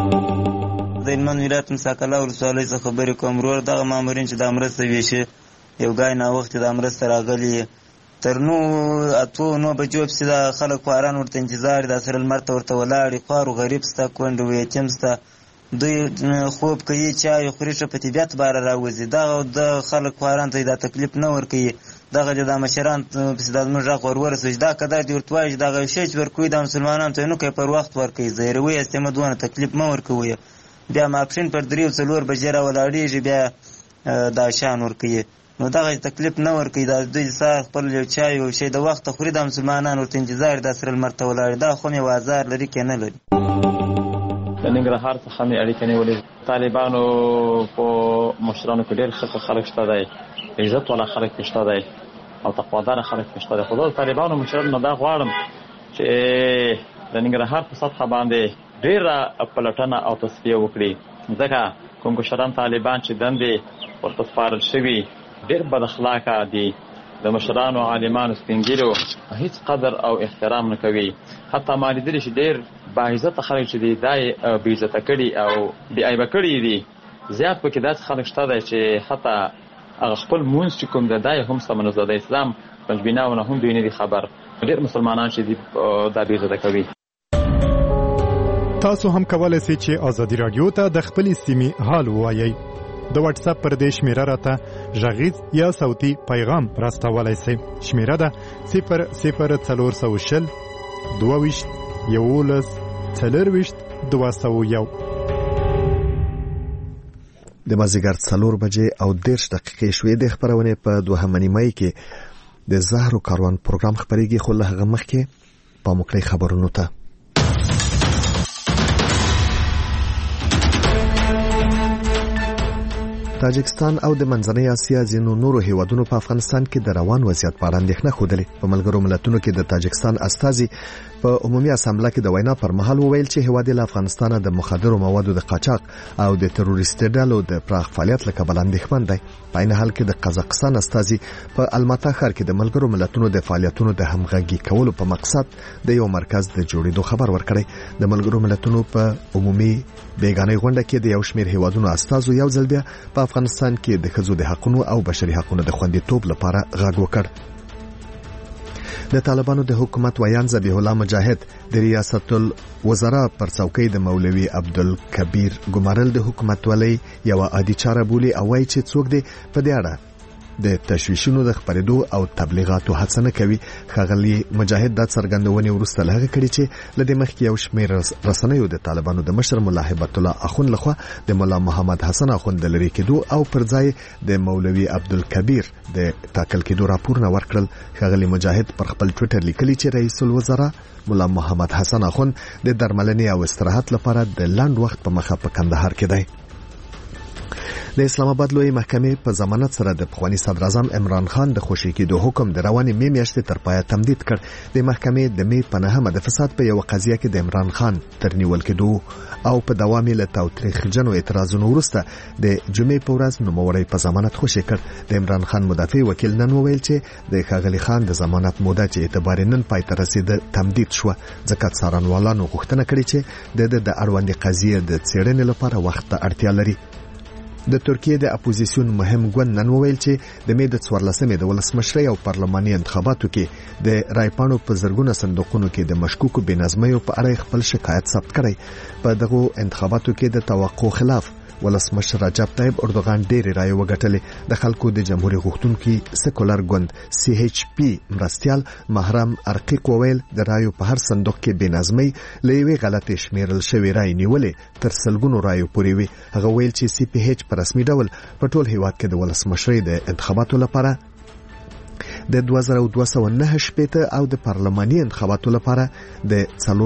د هلمند ولایت مساکله ولسوالۍ څخه خبرې کوم. ورور دغه مامورین چې د مرسته ویشي یو ګای ناوخته د مرسته راغلي تر 9 بجو پسې د خلک خواران ورته انتظار د سره لمر ته ورته ولاړې. خوار و غریب سته، کونډ و یتیم سته، دوی خوب کوي چای خوري ښه په طبیعت باره راوځي. دغه د خلک خواران ته دا تکلیف نه ورکوي. دغه د مشران پسې د زموږ غږ ورورسوي چې دا قدر دې ورته وایي چې دغه شی چې ورکوي د مسلمانانو ته یې نه کوي پر وخت ورکوي. زهروي استمه دونه تکلیف مه ورکوي. بیا ماپښین پر 3-4 بجې راولاړېږي بیا دا شیان ورکوي. نو دغه تکلیف نه ورکوي. دا دوی سهار خپل یو چای او شی د وخته خوري، د مسلمانانو ورته انتظار د سره لمر ته ولاړې. دا خو مې وازار لري که نه لري. د ننګرهار څخه مې اړیکې نیولې. طالبانو په مشرانو کې ډېر ښه خلک شته دی، عزت والا خلک پې شته دی او تقواداره خلک پې شته دی. خو زه د طالبانو مشرانو نه دا غواړم چې د ننګرهار په سطحه باندې ډېره پلټنه او تصفیه وکړي. ځکه کوم کشران طالبان چې دندې ورته سپارل شوي ډېر بد اخلاقه دي. د مشرانو عالمانو سپینګیرو هیڅ قدر او احترام نه کوي. حتی ما لیدلي چې ډېر باعزته خلک چې دي دا یې بېعزته کړي او بېعیبه کړي دي. زیات پکې داسې خلک شته دی چې حتی هغه خپل مونځ چې کوم دی دا یې هم سمه نه زده. د اسلام پنجبیناونه هم دوی نه دي خبر. ډېر مسلمانان چې دي دا بې عزته کوي. تاسو هم کولای شئ چې ازادي رادیو ته د خپلې سیمې حال ووایئ. د واتس اپ پر دې شمیره راته غږیز یا صوتي پیغام راستولای شئ. شمیره ده 00420 22 11 40 201. د مازیګر 4 بجې او 10 دقیقې شوې د خبرونه په 2 مای کې د زهرو کاروان پروګرام خبرېږي، خو له هغه مخکې په مکړې خبرونو ته. تاجکستان او د منځنۍ اسیا ځینو نورو هیوادونو په افغانستان کې د روان وضعیت په اړه اندېښنه خوده. په ملګرو ملتونو کې د تاجکستان استازي په عمومي اسامبله کې د وینا پر مهال وویل چې هیواد له افغانستان د مخدرو موادو د قاچاق او د تروریستي ډلو د پراخ فعالیت له کبله اندېښمن دی. په عین حال کې د قزاقستان استازي په الماتا ښار کې د ملګرو ملتونو د فعالیتونو د همغږي کولو په مقصد د یو مرکز د جوړېدو خبر ورکړی. د ملګرو ملتونو په عمومي بیګانې غونډه کې د یو شمېر هیوادونو استازو یو ځل بیا په افغانستان کې د ښځو د حقوقو او بشري حقوقو د خوندیتوب لپاره غږ وکړ. د طالبانو د حکومت ویان ذبیح الله مجاهد د ریاست الوزرا پر څوکۍ د مولوي عبدالکبیر ګمارل د حکومت ولې یو عادي چاره بولي او وايي چې څوک دې په دې اړه د تشویشونو د خبرېدو او تبلیغاتو هڅه نه کوي. ښاغلي مجاهد د څرګندونې وروسته لږ کړي چې لدې مخکې یو شمېر رسنیو د طالبانو د مشر مولا هبت الله اخوند لخوا د مولا محمد حسن اخوند د لرې کېدو او پر ځای د مولوي عبدالکبیر د ټاکل کېدو راپورونه ورکړل. ښاغلي مجاهد پر خپل ټویټر لیکلي چې رئیس الوزرا مولا محمد حسن اخوند د درملنې او استراحت لپاره د لنډ وخت په مخه په کندهار کې دی. د اسلام آباد لوی محکمې په ضمانت سره د پخوانی صدر اعظم عمران خان د خوشی کېدو حکم د روانې می میاشتې تر پایه تمدید کړ. د محکمې د می په نهمه د فساد په یو قضیه کې د عمران خان تر نیول کېدو او په دوام له تاوتریخجنو اعتراضونو وروسته د جمعې په ورځ نوموړی په ضمانت خوشی کړ. د عمران خان مدافع وکیل نن وویل چې د ښاغلي خان د ضمانت موده چې اعتبار نن پای ته رسیده تمدید شو، ځکه څارنوالانو غوښتنه کړې چې د اړوندې قضیې د څېړنې لپاره وخت ته اړتیا لري. د ترکیه د اپوزیسیون مهم ګوند نن وویل چې د می د 14مې د ولسمشرۍ او پارلماني انتخاباتو کې د رایپانو په زرګونه صندوقونو کې د مشکوکو بېنظمیو په اړه خپل شکایت ثبت کړی. په دغه انتخاباتو کې د توقع خلاف ولسمشر رجب طیب اردوغان ډېرې رایې وګټلې. د خلکو د جمهوریت غوښتونکي سیکولر ګوند CHP مرستيال محرم ارقیق وویل د رایو په هر صندوق کې بېنظمۍ له یوې غلطې شمیرل شوې رایې نیولې تر سلګونو رایو پورې وي. هغه ویل چې CPH په رسمي ډول په ټول هیواد کې د ولسمشرۍ د انتخاباتو لپاره د 2209 او د پارلماني انتخاباتو لپاره د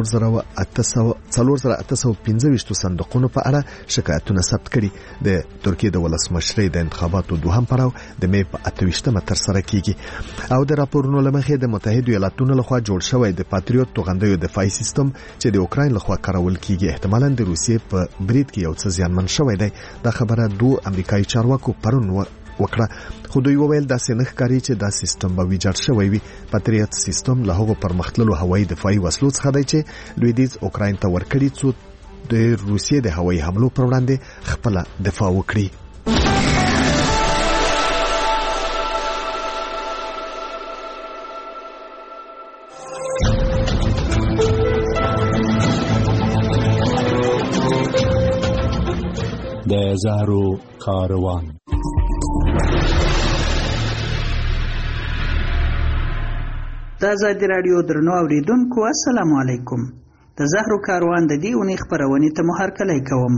4815 صندوقونو په اړه شکایتونه ثبت کړي. د ترکیه د ولسمشرۍ د انتخاباتو دوهم پړاو د می په 28مه تر سره کیږي او د راپورونو لمخې د متحده ایالاتونو لخوا جوړ شوی د پاتریوت توغندیو دفاعي سیستم چې د اوکراین لخوا کارول کیږي احتمالاً د روسیې په برید کې یو څه زیانمن شوی دی. دا خبره دوه امریکایي چارواکو پرون وکړه، خو دوی وویل داسې نه ښکاري چې دا سیستم به ویجاړ شوی وي. پاتریوت سیستم له هغو پرمختللو هوایي دفاعي وسلو څخه دی چې لویدیځ اوکراین ته ورکړي څو د روسیې د هوایي حملو پر وړاندې خپل دفاع وکړي. د زهرو کاروان د آزادي رادیو درنو اوریدونکو السلام علیکم. د زهرو کاروان د دې اونۍ خبرونې ته هرکلی کوم.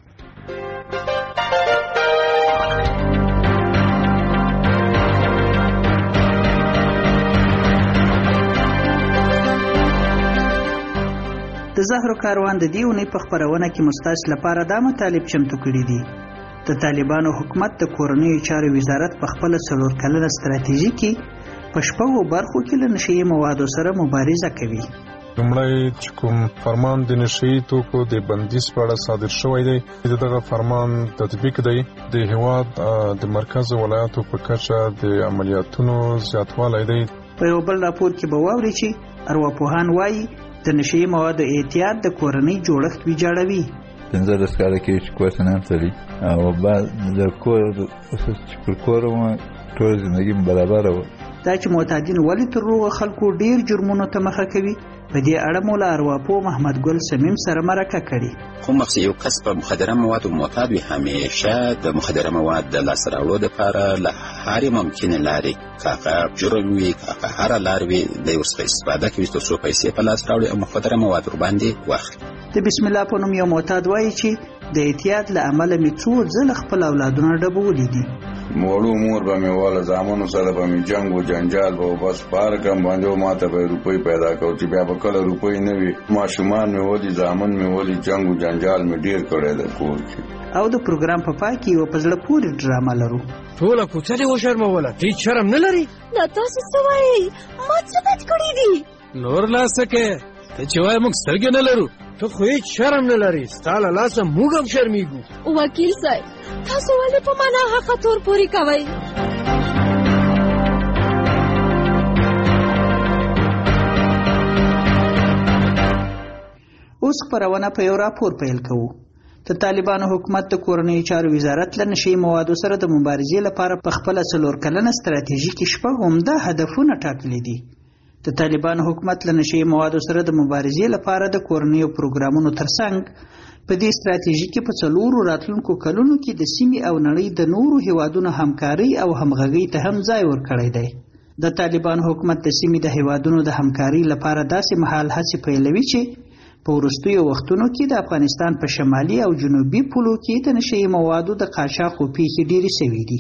د زهرو کاروان د دې اونۍ په خبرونه کې مستاس لپاره دا مطالب چمتو کړي دي. د طالبانو حکومت د کورنیو چارو وزارت په خپل 4 کلنه ستراتیژي کې په شپږو برخو کې له نشئی موادو سره مبارزه کوي. لومړی چې کوم فرمان د نشئی توکو د بندیز په اړه صادر شوی دی، دغه فرمان تطبیق دی. د هیواد د مرکز ولایاتو په کچه د عملیاتونو زیاتوالی دی. په یو بل راپور کې به واوري چې ارواپوهان وایي د نشئی موادو احتیاط د کورنۍ جوړښت ویجاړوي. 15 کاله کې چې کور ته نه تللی او بعد د کور چې پر کور مو ټول ژوندګي برابر و. دا چې معتادین ولې تر روغه خلکو ډیر جرمونو ته مخه کوي، په دې اړه مو له ارواپوه محمد ګل سمیم سره مرکه کړې. خو مخکې یو کس په مخدره موادو معتاد وي، همیشه د مخدره مواد د لاسته راوړلو دپاره له هرې ممکنې لارې، که هغه جرم وي که هغه هره لار وي، دی ورڅخه استفاده کوي تر څو پیسې په لاس راوړي او مخدره مواد ورباندې واخلي. د بسم الله په نوم یو معتاد وایي چې د اعتیاد له امله مې څو ځله خپل اولادونه ډبولي دي. موړو مور به مې واله زامنو سره به مې جنګ و جنجال به بس پار کم باندې ما ته به روپۍ پیدا کوو چې بیا به کله روپۍ نه وي. ماشومان مې ولي زامن مې ولي جنګ و جنجال مې ډیر کړی د کور کې. او د پروګرام په پای کې یو په زړه پورې ډرامه لرو. ټوله کوڅه دې وشرموله، هېڅ شرم نه لري؟ دا تاسو څه وایئ؟ ما څه بد کړي دي؟ نور لاسه کې ته چې وایې موږ سترګې نه لرو، ته خو هېڅ شرم نه لري. ستا له لاسه موږ هم شرمېږو. وکیل صاحب تاسو ولې په ما ناحقه تور پورې کوئ؟ اوس خپرونه په یو راپور پیل کوو. د طالبانو حکومت د کورنیو چارو وزارت له نشي موادو سره د مبارزې لپاره په خپله 4 کلنه ستراتیژیکي شپږ عمده هدفونه ټاکلي دي. د طالبانو حکومت له نشي موادو سره د مبارزې لپاره د کورنیو پروګرامونو ترڅنګ په دې ستراتیژي کې په 4 راتلونکو کلونو کې د سیمې او نړۍ د نورو هیوادونو همکاري او همغږي ته هم ځای ورکړی دی. د طالبانو حکومت د سیمې د هیوادونو د همکاري لپاره داسې مهال هڅې پیلوي چې په وروستیو وختونو کې د افغانستان په شمالي او جنوبي پولو کې د نشي موادو د قاچاق پیښې ډېرې شوې دي.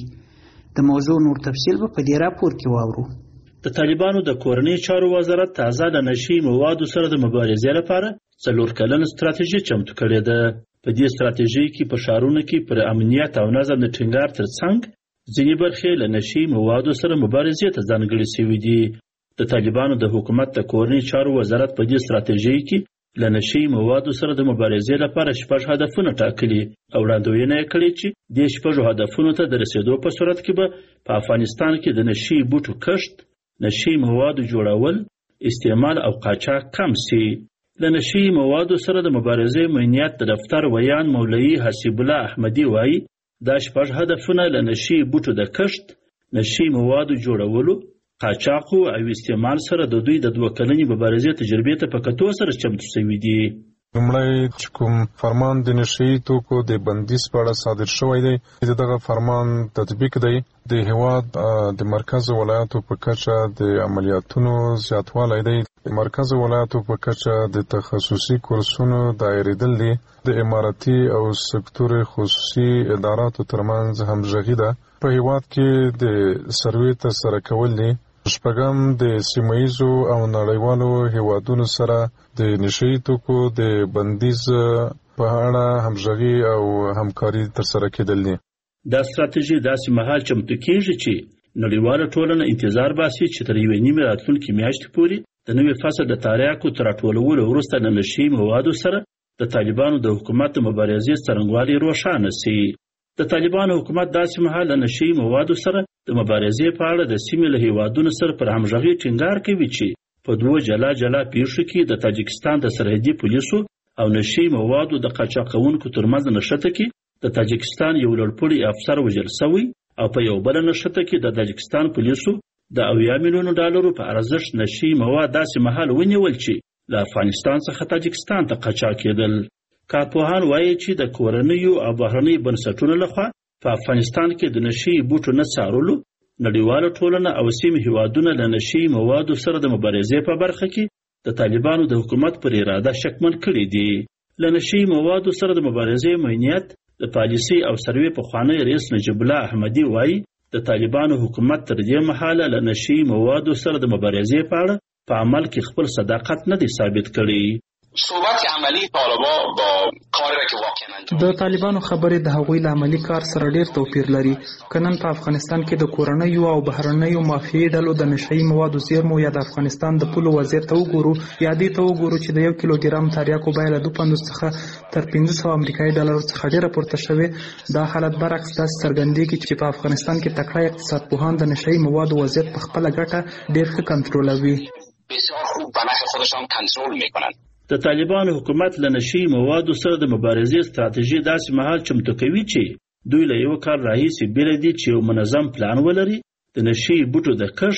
د موضوع نور تفصیل به په دې راپور کې واورو. د طالبانو د کورنۍ چارو وزارت تازه د نشي موادو سره د مبارزې لپاره 4 کلنه ستراتیژي چمتو کړې ده. په دې ستراتیژي کې په ښارونو کې پر امنیت او نظم د ټینګار ترڅنګ ځینې برخې له نشي موادو سره مبارزې ته ځانګړې شوې دي. د طالبانو د حکومت د کورنۍ چارو وزارت په دې ستراتیژي کې له نشي موادو سره د مبارزې لپاره 6 هدفونه ټاکلي او وړاندوینه یې کړې چې دې 6 هدفونو ته د رسیدو په صورت کې به په افغانستان کې د نشي بوټو کښت، نشي موادو جوړول، استعمال او قاچاق کم شي. له نشي موادو سره د مبارزې مینیت د دفتر ویان مولوي حسیب الله احمدي وایي دا 6 هدفونه له نشي بوټو د کښت، نشي موادو جوړولو، قاچاق او استعمال سره د دوی د 2 کلنې مبارزې تجربې ته په کتو سره چمتو شوي دي. لومړی چې کوم فرمان د نشي توکو د بندیز په اړه صادر شوی دی، دغه فرمان تطبیق دی. د هیواد د مرکز ولایتو په کچه د عملیاتونو زیاتوالی دی. د مرکز ولایتو په کچه د تخصصي کورسونو دایریدل دي. د اماراتي او سکتور خصوصي اداراتو ترمنځ همغږي ده. په هیواد کې د سروې ترسره کول دي. شپږم د سیمه‌ییزو او نړیوالو هیوادونو سره د نشي توکو د بندیز په اړه همغږي او همکاري ترسره کېدل دي. دا ستراتیژي داسې مهال چمتو کېږي چې نړیواله ټولنه انتظار باسي چې تر 1 راتلونکې میاشتې پورې د نوي فصل د تاریاکو تر راټولولو وروسته له نشي موادو سره د طالبانو د حکومت د مبارزې څرنګوالی روښانه شي. د طالبانو حکومت داسې مهال له نشي موادو سره د مبارزې په اړه د سیمې له هیوادونو سره پر همغږۍ ټینګار کوي چې په 2 جلا جلا پیښو کې د تاجکستان د سرحدي پولیسو او نشي موادو د قاچاقونکو ترمنځ نښته کې د تاجکستان یو لوړپوړي افسر وژل شوی او په یو بل نښته کې د تاجکستان پولیسو د 80 میلیونو ډالرو په ارزښت نشي مواد داسې مهال ونیول چې له افغانستان څخه تاجکستان ته قاچاق کېدل. کارپوهان وایي چې د کورنیو او بهرنیو بنسټونو لخوا په افغانستان کې د نشي بوټو نه څارلو نړیواله ټولنه او سیمې هیوادونه له نشي موادو سره د مبارزې په برخه کې د طالبانو د حکومت پر اراده شکمن کړي دي. له نشي موادو سره د مبارزې مینیت د پالیسي او سروې پخوانی رئیس نجیب الله احمدي وایي د طالبانو حکومت تر دې مهاله له نشي موادو سره د مبارزې په اړه په عمل کې خپل صداقت نه دی ثابت کړی. صحبت عملی طالبان با کاری را که واقعا د طالبانو خبرې د هغوی له عملی کار سره ډیر توپیر لري. کنن په افغانستان کې د کورنیو او بهرنیو مافیایي ډلو د نشئی موادو زیرمو یا د افغانستان د پولو وضعیت ته وګورو یا دې ته وګورو چې د 1 کیلوګرام تریاکو بیه له 250 څخه تر 500 امریکایي ډالرو څخه ډیره پورته شوې. دا حالت برعکس داسې څرګندېږي چې په افغانستان کې تکړه اقتصاد پوهان د نشئی موادو وضعیت په خپله ګټه ډیر ښه کنټرولوي. بسیار خوب به نفع خودشان کنترل میکنن. د طالبانو حکومت له نشي موادو سره د مبارزې ستراتیژي داسې مهال چمتو کوي چې دوی له 1 کال راهیسې بیل دي چې یو منظم پلان ولري د نشي بوټو د کښت،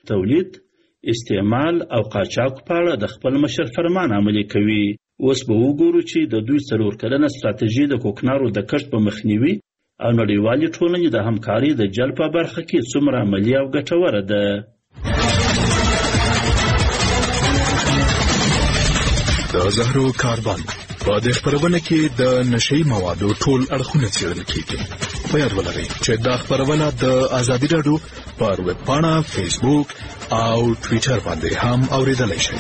تولید، استعمال او قاچاق په اړه د خپل مشر فرمان عملي کوي. اوس به وګورو چې د دوی 4 کلنه ستراتیژي د کوکنارو د کښت په مخنیوي او نړیوالې ټولنې د همکارۍ د جلب په برخه کې څومره عملي او ګټوره ده. د زهرو کاروان په دې خپرونه کې د نشئی موادو ټول اړخونه څېړل کیږي. په یاد ولرئ چې دا خپرونه د ازادي راډیو پر ویب پاڼه، فیسبوک او ټویټر باندې هم اوریدلای شئ.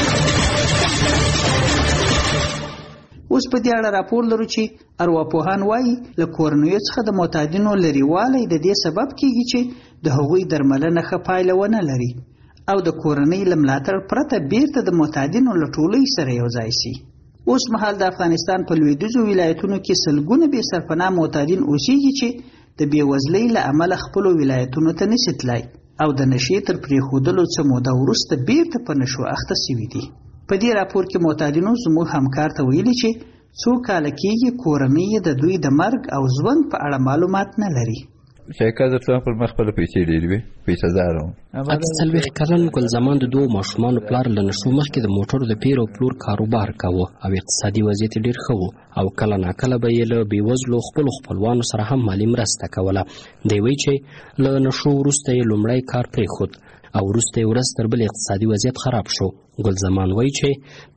اوس په دې اړه راپور لرو چې ارواپوهان وایي له کورنیو څخه د معتادینو لرېوالی د دې سبب کیږي چې د هغوی درملنه ښه پایله ونه لري او د کورنۍ له ملاتړ پرته بیرته د معتادینو له ټولۍ سره یو ځای شي. اوس مهال د افغانستان په لویدیځو ولایتونو کې سلګونه بې سرپناه معتادین اوسېږي چې د بېوزلۍ له امله خپلو ولایتونو ته نشي تلای او د نشې تر پرېښودلو څه موده وروسته بیرته په نشو اخته سوي دي. په دې راپور کې معتادینو زموږ همکار ته ویلي چې څو کاله کېږي کورنۍ د دوی د مرګ او ژوند په اړه معلومات نه لري. شایکه در څو پر مخ خپل پیسې ډېرې وي، پیسې دارو. اته څلوېښت کلن ګل زمان د 2 ماشومانو پلار له نشو مخکې د موټرو د پیر او پلور کاروبار کاوه او اقتصادي وضعیت ډېر ښه و او کله ناکله به یې له بېوزلو خپلوانو سره هم مالي مرسته کوله. دی وایي چې له نشو وروسته یې لومړی کار پرېښود او وروسته یې ورځ تر بلې اقتصادي وضعیت خراب شو. ګل زمان وایي چې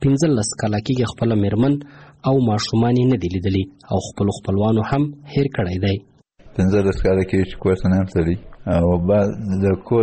15 کاله کېږي خپله مېرمن او ماشومان یې نه دي لیدلي او خپلوانو هم هېر کړی دی. 15 کاله کې چې کور ته نه تللی او بعد د کور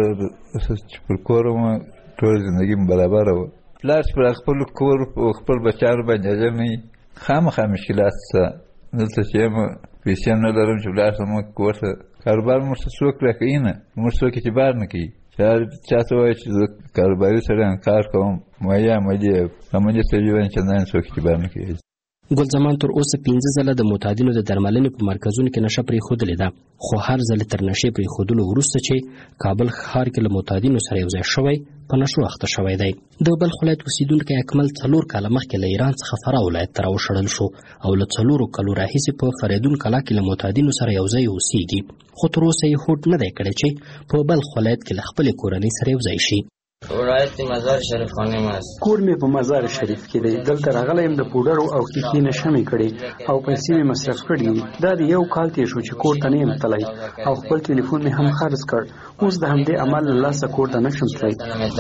چې پر کور مو ټول ژوندګي برابر و. پلار چې پر خپل کور او خپل بچیانو باندې اجر نه خامخا مشکلات څه دلته چې پیسې نه لرم چې پلار سم کور ته کاروبار مو څوک راکوي نه، مو څوک اعتبار نه کوي. چاته وایي چې کاروباري سره کار کوم مایا مې همدې تجربه چې نه څوک اعتبار نه کوي. ګل زمان تر اوسه 15 ځله د معتادینو د درملنې په مرکزونو کې نشه پرېښودلې ده، خو هر ځل تر نشې پرېښودلو وروسته چې کابل ښار کې له معتادینو سره یو ځای شوی په نشو اخته شوی دی. د بلخ ولایت اوسیدونکی اکمل 4 کاله مخکې له ایران څخه فراه ولایت ته راوشړل شو او له 4 کالو راهیسې په فریدون کلا کې له معتادینو سره یو ځای اوسېږي، خو تر اوسه یې هوډ نه دی کړی چې په بلخ ولایت کې له خپلې کورنۍ سره یو ځای شي. ولایت مزار شریف خانه ماست. کور مې په مزار شریف کې دی. دلته راغلی یم د پوډرو او کیکې نشه مې کړې او پیسې مې مصرف کړي. دا د 1 کال تېر شو چې کور ته نه یم تللی او خپل ټلیفون مې هم خرڅ کړ. اوس د همدې عمل له لاسه کور ته نشم تللی.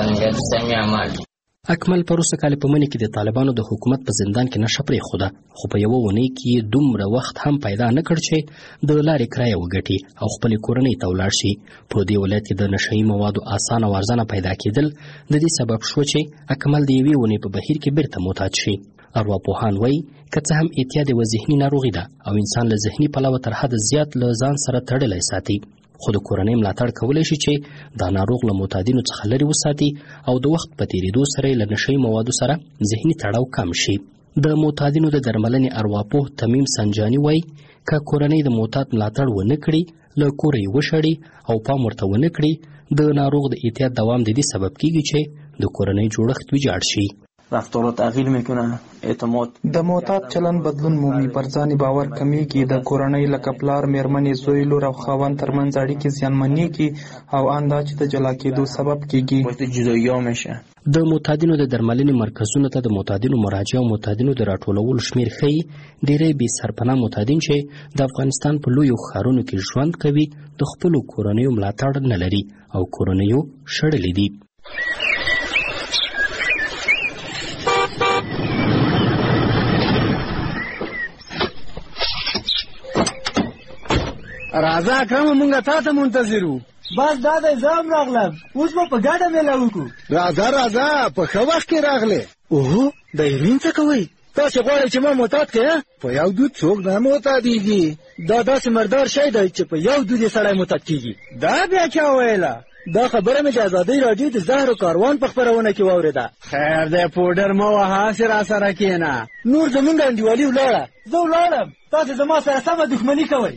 اکمل په وروسته کال په مني کې د طالبانو د حکومت په زندان کې نشه پرېښوده، خو په 1 اونۍ کې دومره وخت هم پیدا نه کړ چې د لارې کرایه وګټي او خپلې کورنۍ ته ولاړ شي. په دې ولایت کې د نشهیي موادو اسانه او ارزانه پیدا کېدل د دې سبب شو چې اکمل د 1 اونۍ په بهیر کې بیرته معتاد شي. ارواپوهان وایي که څه هم اعتیاد یوه ذهني ناروغي ده او انسان له ذهني پلوه تر حده زیات له ځان سره تړلی ساتي، خو د کورنۍ ملاتړ کولی شي چې دا ناروغ له معتادینو څخه لرې وساتي او د وخت په تېرېدو سره یې له نشهیي موادو سره ذهني تړاو کم شي. د معتادینو د درملنې ارواپوه تمیم سنجاني وایي که کورنۍ د معتاد ملاتړ ونه کړي، له کوره یې وشړي او پام ورته ونه کړي، د ناروغ د اعتیاد دوام د دې سبب کیږي چې د کورنۍ جوړښت ویجاړ شي. رفتار تغییر میکنه، اعتماد د معتاد چلن بدلون مومي، پر ځان باور کمیږي، د کورنۍ لکه پلار، مېرمنې، زوی، لور او خاوند ترمنځ اړیکې زیانمنېږي او اندا چې د جلا کېدو سبب کیږي. جدایي میشه. د معتادینو د درملنې مرکزونو ته د معتادینو مراجعه او معتادینو د راټولولو شمیر ښیي ډېری بې سرپناه معتادین چې د افغانستان په لویو ښارونو کې ژوند کوي د خپلو کورنیو ملاتړ نه لري او کورنیو شړلي دي. راځه اکرم مونږه تا ته منتظر وو. بس دا دی زه هم راغلم، اوس به په ګډه میله وکړو. راځه په ښه وخت کې راغلې. اوهو د ایرین څه کوئ؟ تاسې غواړئ چې ما معتاد کړې؟ په یو دود څوک نه معتادېږي. دا داسې مردار شی دی چې په یو دود یې سړی معتاد کېږي. دا بیا چا ویله؟ دا خبره مې د ازادۍ راډیو د زهرو کاروان په خپرونه کې واورېده. خیر دی پوډر مه وهه، هسې راسره کښېنه. نور زمونږ انډیوالي ولاړه. زه ولاړم، تاسې زما سره سمه دښمني کوئ.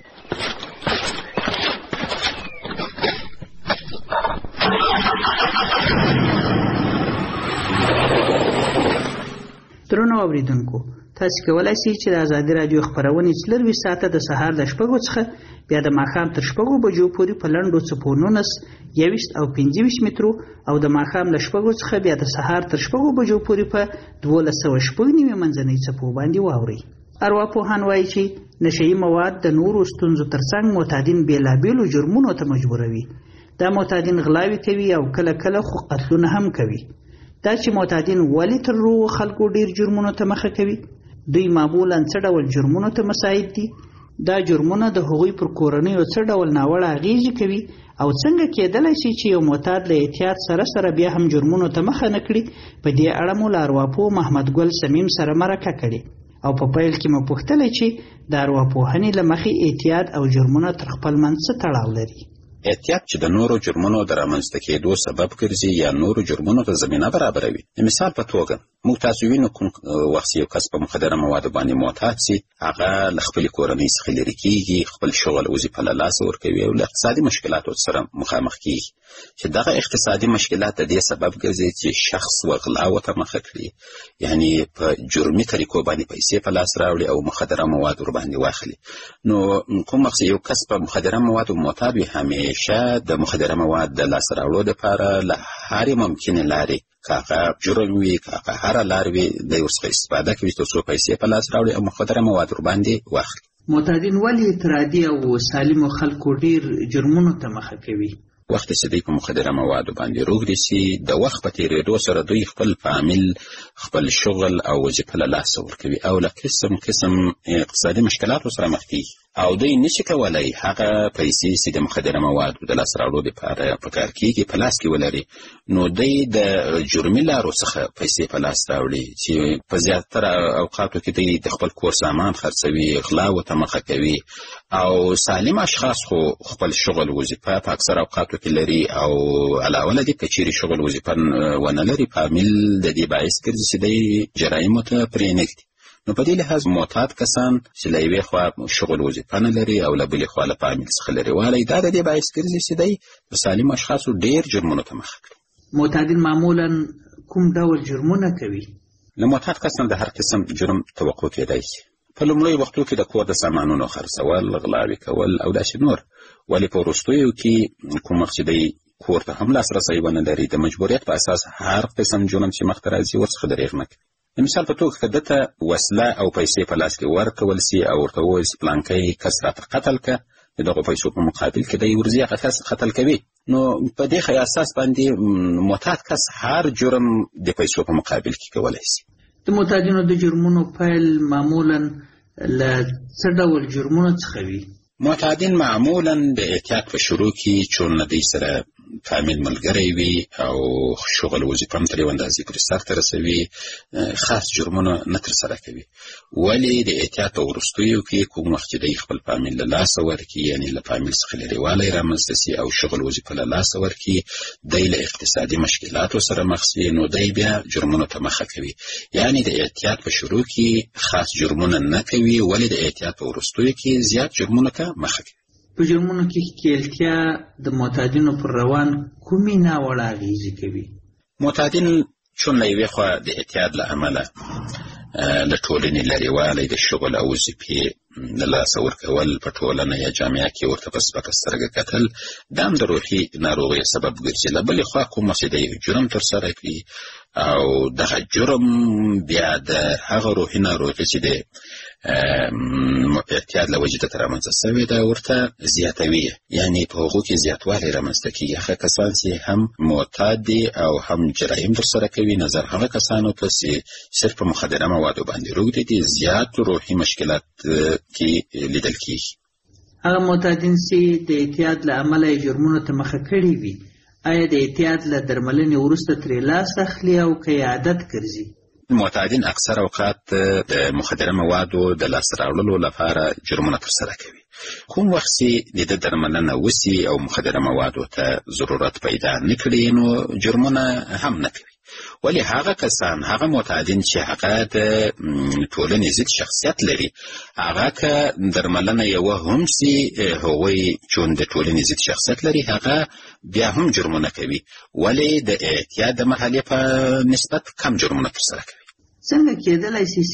درنو اوریدونکو، تاسو کولای شئ چې د ازادي راډیو خپرونې 24 ساعته د سهار د 6 څخه بیا د ماښام تر 6 بجو پورې په لنډو څپو 19 21 او 25 مترو او د ماښام له 6 څخه بیا د سهار تر 6 بجو پورې په 1290 منځنۍ څپو باندې واورئ. ارواپوهان وایي چې نشهیي مواد د نورو ستونزو ترڅنګ معتادین بېلابېلو جرمونو ته مجبوروي. دا معتادین غلاوې کوي او کله کله خو قتلونه هم کوي. دا چې معتادین ولې تر روغو خلکو ډیر جرمونو ته مخه کوي؟ دوی معمولا څه ډول جرمونو ته مساعد دي؟ دا جرمونه د هغوی پر کورنیو څه ډول ناوړه اغیزې کوي او څنګه کېدلی شي چې یو معتاد له احتیاط سره بیا هم جرمونو ته مخه نه کړي؟ په دې اړه مو له ارواپوه محمد ګل سمیم سره مرکه کړې او په پیل کې مو پوښتلی چې د ارواپوهنې له مخې احتیاط او جرمونه تر خپل منځ څه تړاو لري؟ احتیاط چې د نورو جرمونو د رامنځته کېدو سبب ګرځي یا نورو جرمونو ته زمینه برابروي. د مثال په توګه موږ تاسو وینو کوم وخت یو کس په مخدره موادو باندې معتاد سي، هغه له خپلې کورنۍ څخه لرې کېږي، خپل شغل وظیفه له لاسه ورکوي او له اقتصادي مشکلاتو سره مخامخ کېږي چې دغه اقتصادي مشکلات د دې سبب ګرځي چې شخص وغلاو ته مخه کړي، یعنی په جرمي طریقو باندې پیسې په لاس راوړي او مخدره مواد ور باندې واخلي. نو کوم وخت یو کس په مخدره موادو معتاد وي، همیشه د مخدره مواد د لاسته راوړلو دپاره له هرې ممکنې لارې که هغه جرم وي که هغه هره لار وي دی ورڅخه استفاده کوي تر څو پیسې په لاس راوړي او مخدره مواد ور باندې واخلي. معتادین ولې اعتراضي او سالمو خلکو ډیر جرمونو ته مخه کوي؟ وخت چې دوی په مخدره موادو باندې روږدي سي، د وخت په تېرېدو سره دوی خپل فامیل، خپل شغل او وظیفه له لاسه ورکوي او له قسم اقتصادي مشکلاتو سره مخ کېږي او دوی نشي کولی هغه پیسې چې د مخدره موادو د لاسته راوړلو دپاره په کار کېږي په لاس کې ولري. نو دوی د جرمي لارو څخه پیسې په لاس راوړي چې په زیاتره اوقاتو کې دوی د خپل کور سامان خرڅوي، غلاو ته مخه کوي او سالم اشخاص خو خپل شغل وظیفه په اکثر اوقاتو کې لري او علاوه له دې که چیرې شغل وظیفه ونه لري، فامیل د دې باعث ګرځي چې دوی جرایمو ته پرېنږدي. نو په دې لحاظ معتاد کسان چې له یوې خوا شغل وظیفه نه لري او له بلې خوا له فامیل څخه لرې والی، دا د دې باعث ګرځي چې دوی په سالمو اشخاصو ډېر جرمونو ته مخه کړي. معتادین معمولا کوم ډول جرمونه کوي؟ له معتاد کسان د هر قسم جرم توقع کېدای شي. په لومړیو وختو کې د کور د سامانونو خرڅول، غلاوې کول او داسې نور، ولې په وروستیو کې کوم وخت چې دوی کور ته هم لاسرسی ونه لري، د مجبوریت په اساس هر قسم جرم چې مخته راځي ورڅخه دریغ نه کوي. د مثال په توګه که ده ته وسله او پیسې په لاس کې ورکول سي او ورته وویل سي پلانکی کس راته قتل که، د دغو پیسو په مقابل کې دی ورځي هغه کس قتل کوي. نو په دې اساس باندې معتاد کس هر جرم د پیسو په مقابل کې کولی سي. د معتادینو د جرمونو پیل معمولا له څه ډول جرمونو څخه وي؟ معتادین معمولا د احتیاط په شروع کې چون له دوی سره فامیل ملګری وي او شغل وظیفه هم تر یو اندازې پورې سرته رسوي، خاص جرمونه نه ترسره کوي. ولې د احتیاط په وروستیو کې کوم وخت چې دوی خپل فامیل له لاسه ورکړي، یعنې له فامیل څخه لرېوالی رامنځته سي او شغل وظیفه له لاسه ورکړي، دی له اقتصادي مشکلاتو سره مخ سي، نو دی بیا جرمونو ته مخه کوي. یعنې د احتیاط په شروع کې خاص جرمونه نه کوي، ولې د احتیاط په وروستیو کې زیات جرمونو ته مخه کوي. په جرمونو کې ښکېلتیا د معتادینو پر روان کومې ناوړه اغېزې کوي؟ معتادین چون له یوې خوا د احتیاط له امله له ټولنې لرېوالی، د شغل او وظیفې له لاسه ورکول، په ټولنه یا جامعه کې ورته په سپکه سترګه کتل، دا هم د روحي ناروغیو سبب ګرځي. له بلې خوا کوم وخت چې د جرم ترسره کړي او دغه جرم بیا د هغه روحي ناروغي چې د احتیاط له وجې ته رامنځته سوې ده ورته زیاتوي، یعنې په هغو کې زیاتوالی رامنځته کېږي. هغه کسان چې هم معتاد دي او هم جرایم ترسره کوي، نظر هغه کسانو ته چې صرف په مخدره موادو باندې روږدي دي، زیات روحي مشکلات کې لیدل کېږي. هغه معتادین چې د احتیاط له امله یې جرمونو ته مخه کړې وي، آیا د احتیاط له درملنې وروسته ترې لاس اخلي او که یې عادت ګرځي؟ معتادین اکثر اوقات د مخدره موادو د لاسته راوړلو لپاره جرمونه ترسره کوي. کوم وخت چې د ده درملنه وسي او مخدره موادو ته ضرورت پیدا نه کړي، نو جرمونه هم نه کوي. ولی هغه کسان، هغه معتادین چې هغه د ټولنې ضد شخصیت لري، هغه که درملنه یوه هم سي، هغوی چون د ټولنې ضد شخصیت لري، هغه بیا هم جرمونه کوي، ولی د احتیاط د مرحلې په نسبت کم جرمونه ترسره کوي. څنګه کېدلی سي چې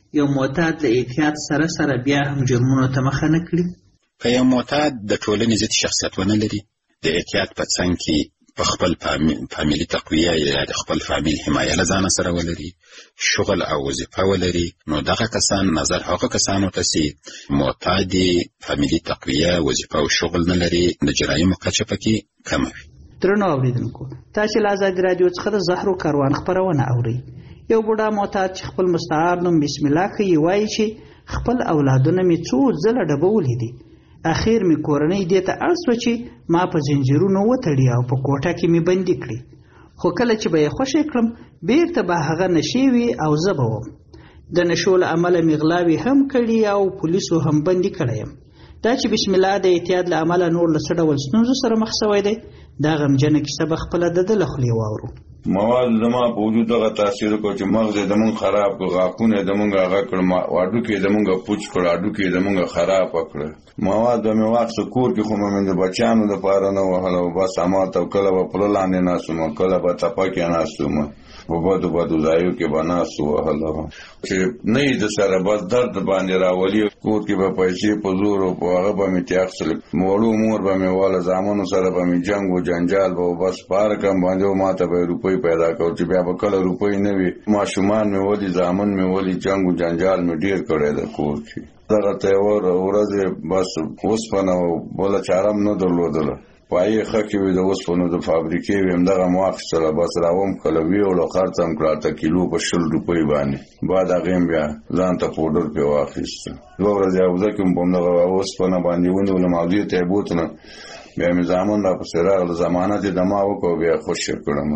یو معتاد له احتیاط سره سره بیا هم جرمونو ته مخه نه کړي؟ که یو معتاد د ټولنې ضد شخصیت ونه لري، د احتیاط په څنګ کې په خپل فامیلي تقویه یا د خپل فامیل حمایه له ځانه سره ولري، شغل او وظیفه ولري، نو دغه کسان نظر هغه کسانو ته چې معتاد فامیلي تقویه، وظیفه او شغل نه لري، د جرایمو کچه پکې کمه وي. درنو اوریدونکو، تاسو له آزادي رادیو څخه د زهرو کاروان خپرونه اورئ. یو بوډا معتاد چې خپل مستعار نوم بسم الله کوي وایي چې خپل اولادونه مې څو ځله ډبولي دي، اخیر مې کورنۍ دې ته اړ شوه چې ما په زنجیرونو وتړي او په کوټه کې مې بندي کړي، خو کله چې به یې خوشې کړم بیرته به هغه نشې وي او زه به وم. د نشو له امله مې غلاوې هم کړي او پولیسو هم بندي کړی یم. دا چې بسم الله د اعتیاد له امله نور له څه ډول ستونزو سره مخ شوی دی، دا غمجنه کیسه به خپله د ده له خولې واورو. مواد زما په وجود دغه تاثیر وکړ چې مغز یې زمونږ خراب کړ، غاښونه یې زمونږ هغه کړ، هډوکي یې زمونږ پوچ کړ، هډوکي یې زمونږ خراب کړ. مواد به مې واخیسته کور کې، خو مې د بچیانو دپاره نه وهله، بس همالته کله به پله لاندې ناست وم، کله به تپه کې ناست وم، په بدو بدو ځایو کې به ناست وهله چې نه یې د سره بس درد باندې راولي. کور کې به پیسې په زور او په هغه به مې تیاخسل، وړو مور به مې واله، زامنو سره به مې جنګ و جنجال به بس په هر کم باندې و، ما ته به یې روپۍ پیدا کړو چې بیا به کله روپۍ نه وي. ماشومان مې ولي، زامن مې ولي، جنګ و جنجال مې ډېر کړی د کور کې. دغه ته یوه ورځې بس اوسپنه او بله چاره م نه درلودله، پایې ښه کې وي، د اوسپنو د فابریکې وي، همدغه مو واخیستله، بس راوم کله ویوړه خرڅ هم کړه 8 کیلو په 20 روپۍ باندې. بعد هغې م بیا ځان ته پوډر پرې واخیسته. 2 ورځې حوزه کې م په همدغه اوسپنه باندې ونیولم او دې ته یې بوتلم. بیا مې زامن را پسې راغله، ضمانت یې دما وکړ، بیا خوشې کړم.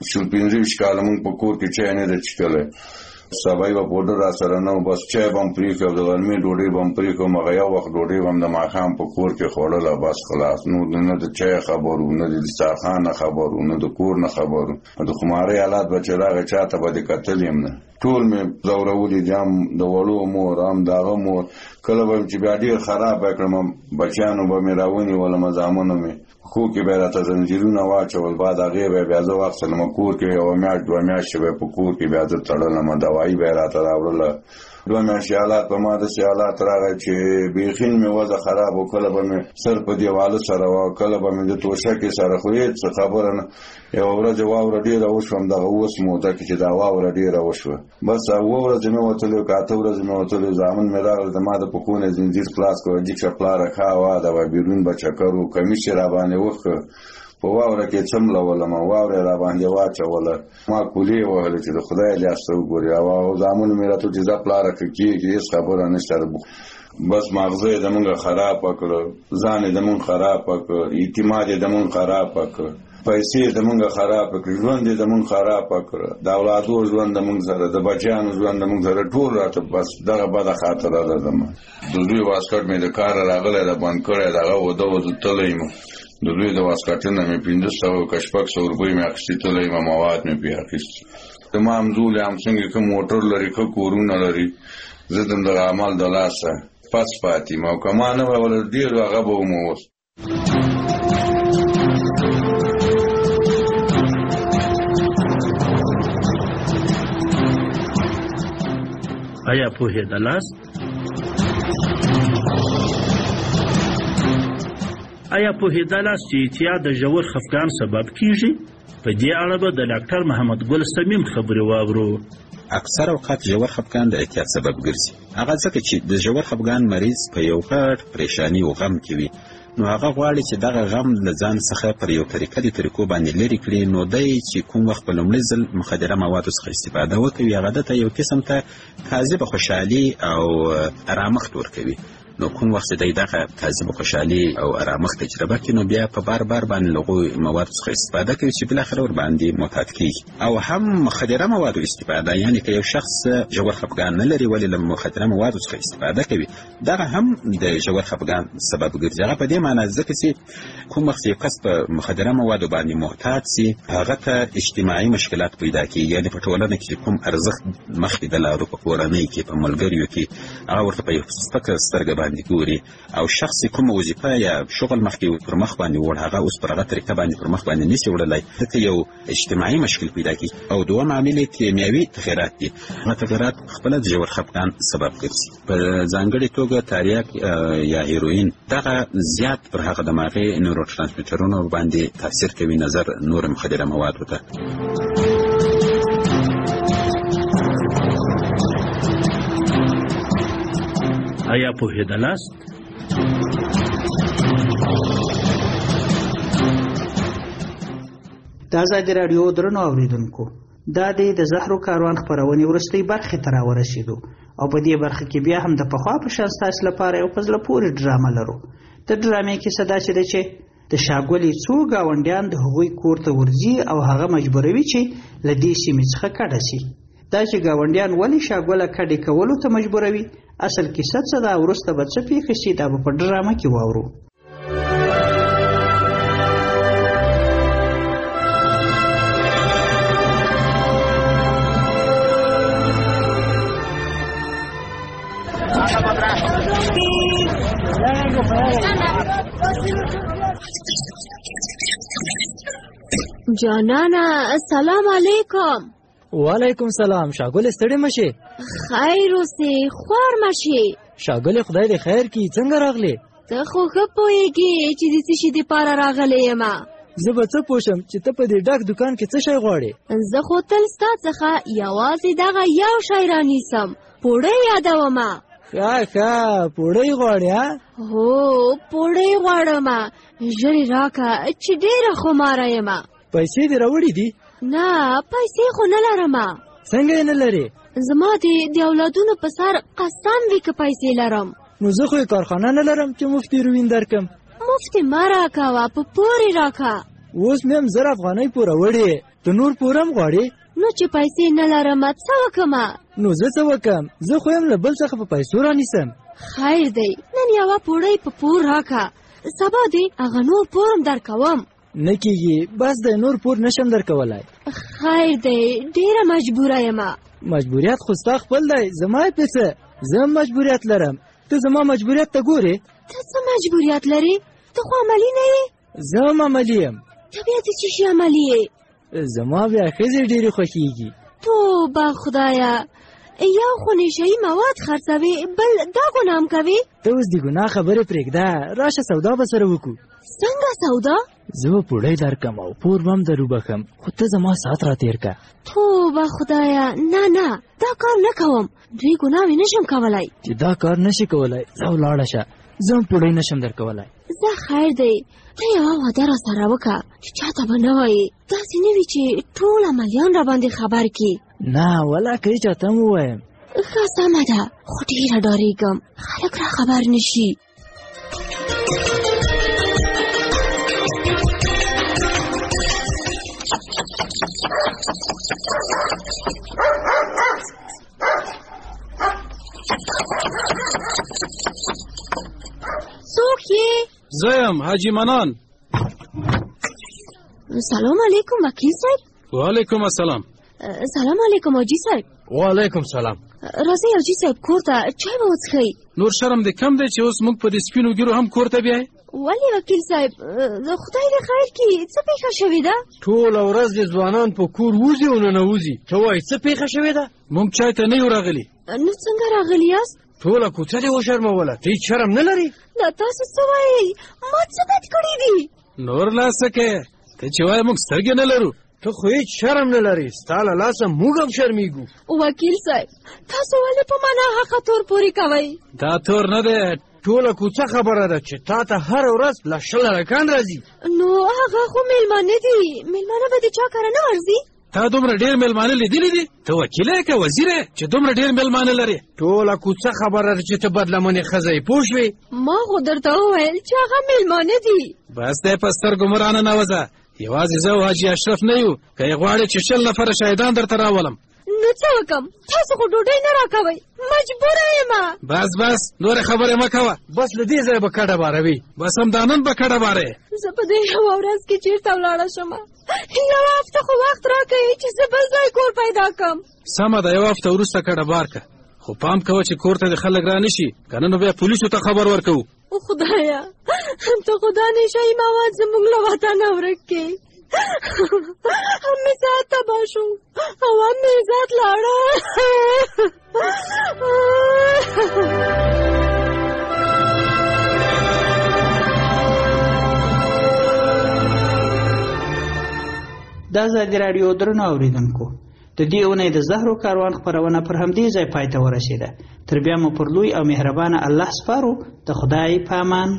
25 کاله مونږ په کور کې چای نه دی څښلی، سبا به پوډر را سره نه و، بس چای به م پرېښی او د غرمې ډوډۍ به م پرېښم، هغه یو وخت ډوډۍ به م د ماښام په کور کې خوړله، بس خلاص. نو نه د چای خبر و، نه د دسترخوان نه خبر و، نه د کور نه خبر و. د خمارۍ حالات به چې راغی چا ته به دې کتل یم نه. ټول مې ځورولي دي، هم د وړو مور هم د هغه مور. کله به چې بیا ډېر خراب کړم، بچیانو به مې راونیولم، زامنو مې خو کې به راته زنجیرونه واچول. بعد هغې به بیا زه واخیستلم کور کې، 1 میاشت 2 میاشتې به په کور کې بیا زه تړلم، دوایي به یې راته راوړله. 2 میاشتې حالات په ما داسې حالات راغی چې بیخي مې وضع خراب و. کله به مې سر په دیواله سره و، کله به مې د توشکې سره، خو هېڅ څه خبره نه. یوه ورځ واوره ډېره وشوه، دغه اوس موده کې چې دا واوره ډېره وشوه، بس 7 ورځې مې وتلې، که 8 ورځې مې وتلې. زامن مې راغله، د ما د پښو نه زنځیر خلاص کړه، جیکشه پلاره ښه هوا ده، بیرون به چکر و، کمیس یې راباندې وښه، په واوره کې څملولم، واوره یې راباندې واچوله، ما کولې وهلې چې د خدای لاس ته وګورې. او زامنو مې راته چې ځه پلاره که کېږي، هېڅ خبره نشته. بس مغزه یې زمونږ خراب کړه، ځان یې زمونږ خراب کړه، اعتماد یې زمونږ خراب کړه، پیسې یې زمونږ خراب کړه، ژوند یې زمونږ خراب کړه، د اولادو ژوند زمونږ سره، د بچیانو ژوند زمونږ سره، ټول راته بس دغه بده خاطره ده زما. د دوی واسکټ مې د کاره راغلی ده، بند کړی د هغه وده تللی یم. د دوی د واسکټونه مې 500 که 600 روپۍ مې اخیستې، تللی یم، مواد مې پرې اخیستي. زما همزولې هم څنګه ښه موټر لري، ښه کورونه لري، زه د دغه عمل د لاسه پس پاتې یم، او که ما نه وی وله ډېر هغه به وم اوس. آیا پوهېدلاست؟ آیا پوهېدلاست چې اعتیاد د ژور خفګان سبب کیږي؟ په دې اړه به د ډاکټر محمد ګل صمیم خبرې واورو. اکثر اوقات ژور خفګان د اعتیاد سبب ګرځي، هغه ځکه چې د ژور خفګان مریض په یو غټ پریشاني او غم کې وي، نو هغه غواړي چې دغه غم له ځان څخه پر یو طریقو باندې لرې کړي. نو دی چې کوم وخت په لومړي ځل مخدره موادو څخه استفاده وکوي، هغه دته یو قسم ته کاذبه خوشحالي او ارامښت ورکوي. نو کوم وخت دی دغه کاذبه خوشحالي او ارامښت تجربه کړي، نو بیا په بار باندې له هغو موادو څخه استفاده کوي چې بالاخره ورباندې معتاد کېږي. او هم مخدره موادو استفاده، یعنې که یو شخص ژور خفګان نه لري ولې له مخدره موادو څخه استفاده کوي، دغه هم د ژور خفګان سبب ګرځي. هغه په دې معنی ځکه چې کوم وخت یو کس په مخدره موادو باندې معتاد سي، هغه ته اجتماعي مشکلات پیدا کېږي، یعنې په ټولنه کې کوم ارزښت مخکې د لارو، په کورنۍ کې، په ملګریو کې، هغه ورته په یو سپکه سترګه باندې ګوري او شخص کومه وظیفه یا شغل مخکې پر مخ باندې وړ هغه اوس پر هغه طریقه باندې پر مخ باندې نشي وړلی، ځکه یو اجتماعي مشکل پیدا کیږي. او دوم عامل کیمیاوي تغیرات دي. هغه تغیرات خپله د ژور خفګان سبب ګرځي. په ځانګړې توګه تریاک یا هیروین دغه زیات پر هغه دماغي نورو ترانسمیټرونو باندې تاثیر کوي نظر نور مخدره موادو ته. آیا پوهېدلاست؟ د ازادي راډیو درنو اوریدونکو، دا د زهرو کاروان خپرونې وروستۍ برخې ته راورسېدو او په دې برخه کې بیا هم د پخوا په شان ستاسو لپاره یو په زړه پورې ډرامه لرو. د ډرامې کیسه داسې ده چې د شاګولې څو ګاونډیان د هغوی کور ته ورځي او هغه مجبوروي چې له دې سیمې څخه کډه شي. دا چې ګاونډیان ولې شاګوله کډې کولو ته مجبوروي، اصل کیسه څه ده، وروسته به څه پېښه شي، دا به په ډرامه کې واورو. جانانا السلام علیکم. وعلیکم سلام. شاګل ستړي مشي؟ خیر اوسې، خوار مشي. شاګل خدای دې خیر کی، څنګه راغلی؟ ته خو ښه پوهېږې چې د څه شي دپاره راغلی یم. زه به څه پوه شم چې ته په دې ډک دوکان کې څه شی غواړې؟ زه خو تل ستا څخه یوازې دغه یو شی رانیسم، پوړۍ یادوم. ښه پوړۍ غواړې؟ هو پوړۍ غواړم، ژرې راکه چې ډېره خماره یم. پیسې دې راوړې دي؟ نه پیسې خو نه لرم. څنګه یې نه لرې؟ زما د اولادونو په سر قسم وي که پیسې لرم. نو زه خو یې کارخانه نه لرم چې مفت هیروین درکم. مفت مه راکوه، په پور یې راکه. اوس مې هم 1000 افغانۍ پوره وړې، ته نور پور هم غواړې؟ نو چې پیسې نه لرم څه وکړم؟ نو زه څه وکړم؟ زه خو یم له بل څخه په پیسو رانیسم. خیر دی، نن یوه پوړۍ په پور راکه، سبا دې هغه نور پور هم درکوم. نه کېږي، بس دی نور پور نشم درکولی. خیر دی، ډېره مجبوره یم. مجبوریت خو ستا خپل دی، زما یې پڅه، زه هم مجبوریت لرم. ته زما مجبوریت ته ګورې؟ ته څه مجبوریت لرې؟ ته خو عملي نه یې. زه هم عملي یم. ته بیا د څه شي عملي یې؟ زما بیا ښځې ډېرې خوښېږي. توبه خدایه، یو خو نشهیي مواد خرڅوې، بل دا ګناه هم کوې. ته اوس د ګناه خبرې پرېږده، راشه سودا به سره وکړو. څنګه سودا؟ زه به پوړۍ درکم او پور به هم در وبخم، خو ته زما ساعت را تېر که. توبه خدایه، نه دا کار نه کوم، دوی ګناه مې نشم کولی. چې دا کار نشي کولی، ځه ولاړه شه، زه هم پوړۍ نشم در کولی. زه خیر دی، ته یوه وعده را سره وکړه چې چاته به نه وایې، داسې نه وي چې ټول عملیان را باندې خبر کړي. نه ولا که یې چاته هم ووایم. ښه سمه ده، خو ډېره ډارېږم خلک را خبر نشي. څوک یې؟ زه یم حاجي منان. سلام علیکم وکیل صاحب. وعلیکم السلام. سلام علیکم حاجي صاحب. وعلیکم سلام. راځئ حاجي صاحب کور ته چای به وڅښئ. نور شرم دې کم دی چې اوس موږ په دې سپینو ګیرو هم کور ته بیایې؟ ولې وکیل صاحب، خدای دې خیر کړي، څه پېښه شوې ده؟ ټوله ورځ دې ځوانان په کور وځي او ننوځي، ته وایې څه پېښه شوې ده؟ موږ چای ته نه یو راغلي. نو څنګه راغلي یاست؟ ټوله کوڅه دې وشرموله، ته هېڅ شرم نه لرې؟ دا تاسو څه وایئ؟ ما څه بد کړي دي؟ نور لا څه کوې؟ ته چې وایې موږ سترګې نه لرو، ته خو هېڅ شرم نه لرې، ستا له لاسه موږ هم شرمېږو. وکیل صاحب، تاسو ولې په ما ناحقه تور پورې کوئ؟ دا تور نه دی، ټوله کوڅه خبره ده چې تا ته هره ورځ له 20 لکان راځي. نو هغه خو میلمانه دي، میلمانه به د چا کره نه ورځي؟ تا دومره ډېر میلمانه لیدلي دي؟ ته وکیل یې که وزیر یې چې دومره ډېر میلمانه لرې؟ ټوله کوڅه خبره ده چې ته بدلمنې ښځه یې، پوه شوې؟ ما خو درته وویل چې هغه میلمانه دي. بس دی په سترګو مه رانه نوځه، یوازې زه او حاجي اشرف نه یو، که یې غواړې چې 20 نفره شهیدان درته راولم. نو څه وکم؟ تاسو خو ډوډۍ نه راکوئ، مجبوره یم. بس نورې خبرې مه کوه، بس له دې ځایه به کډه باروي، بس همدا نن به کډه بارې. زه په دې یوه ورځ کې چېرته ولاړه شم؟ یوه هفته خو وخت راکوئ چې زه بل ځای کور پیدا کړم. سمه ده، یوه هفته وروسته کډه بار که، خو پام کوه چې کور ته د خلک را نشي کنه نو بیا پولیسو ته خبر ورکو. او خدایا ته خدا نشي مواد زموږ له وطن ورک کې همې ذات تباه شو او همې ذات لاړه. د ازادي راډیو درنو اوریدونکو د دې اونۍ د زهرو کاروان خپرونه پر همدې ځای پای ته ورسېده. تر بیا مو پر لوی او مهربانه الله سپارو. د خدای په امان.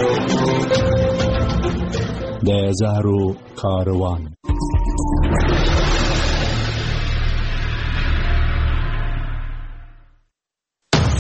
د زهرو کاروان.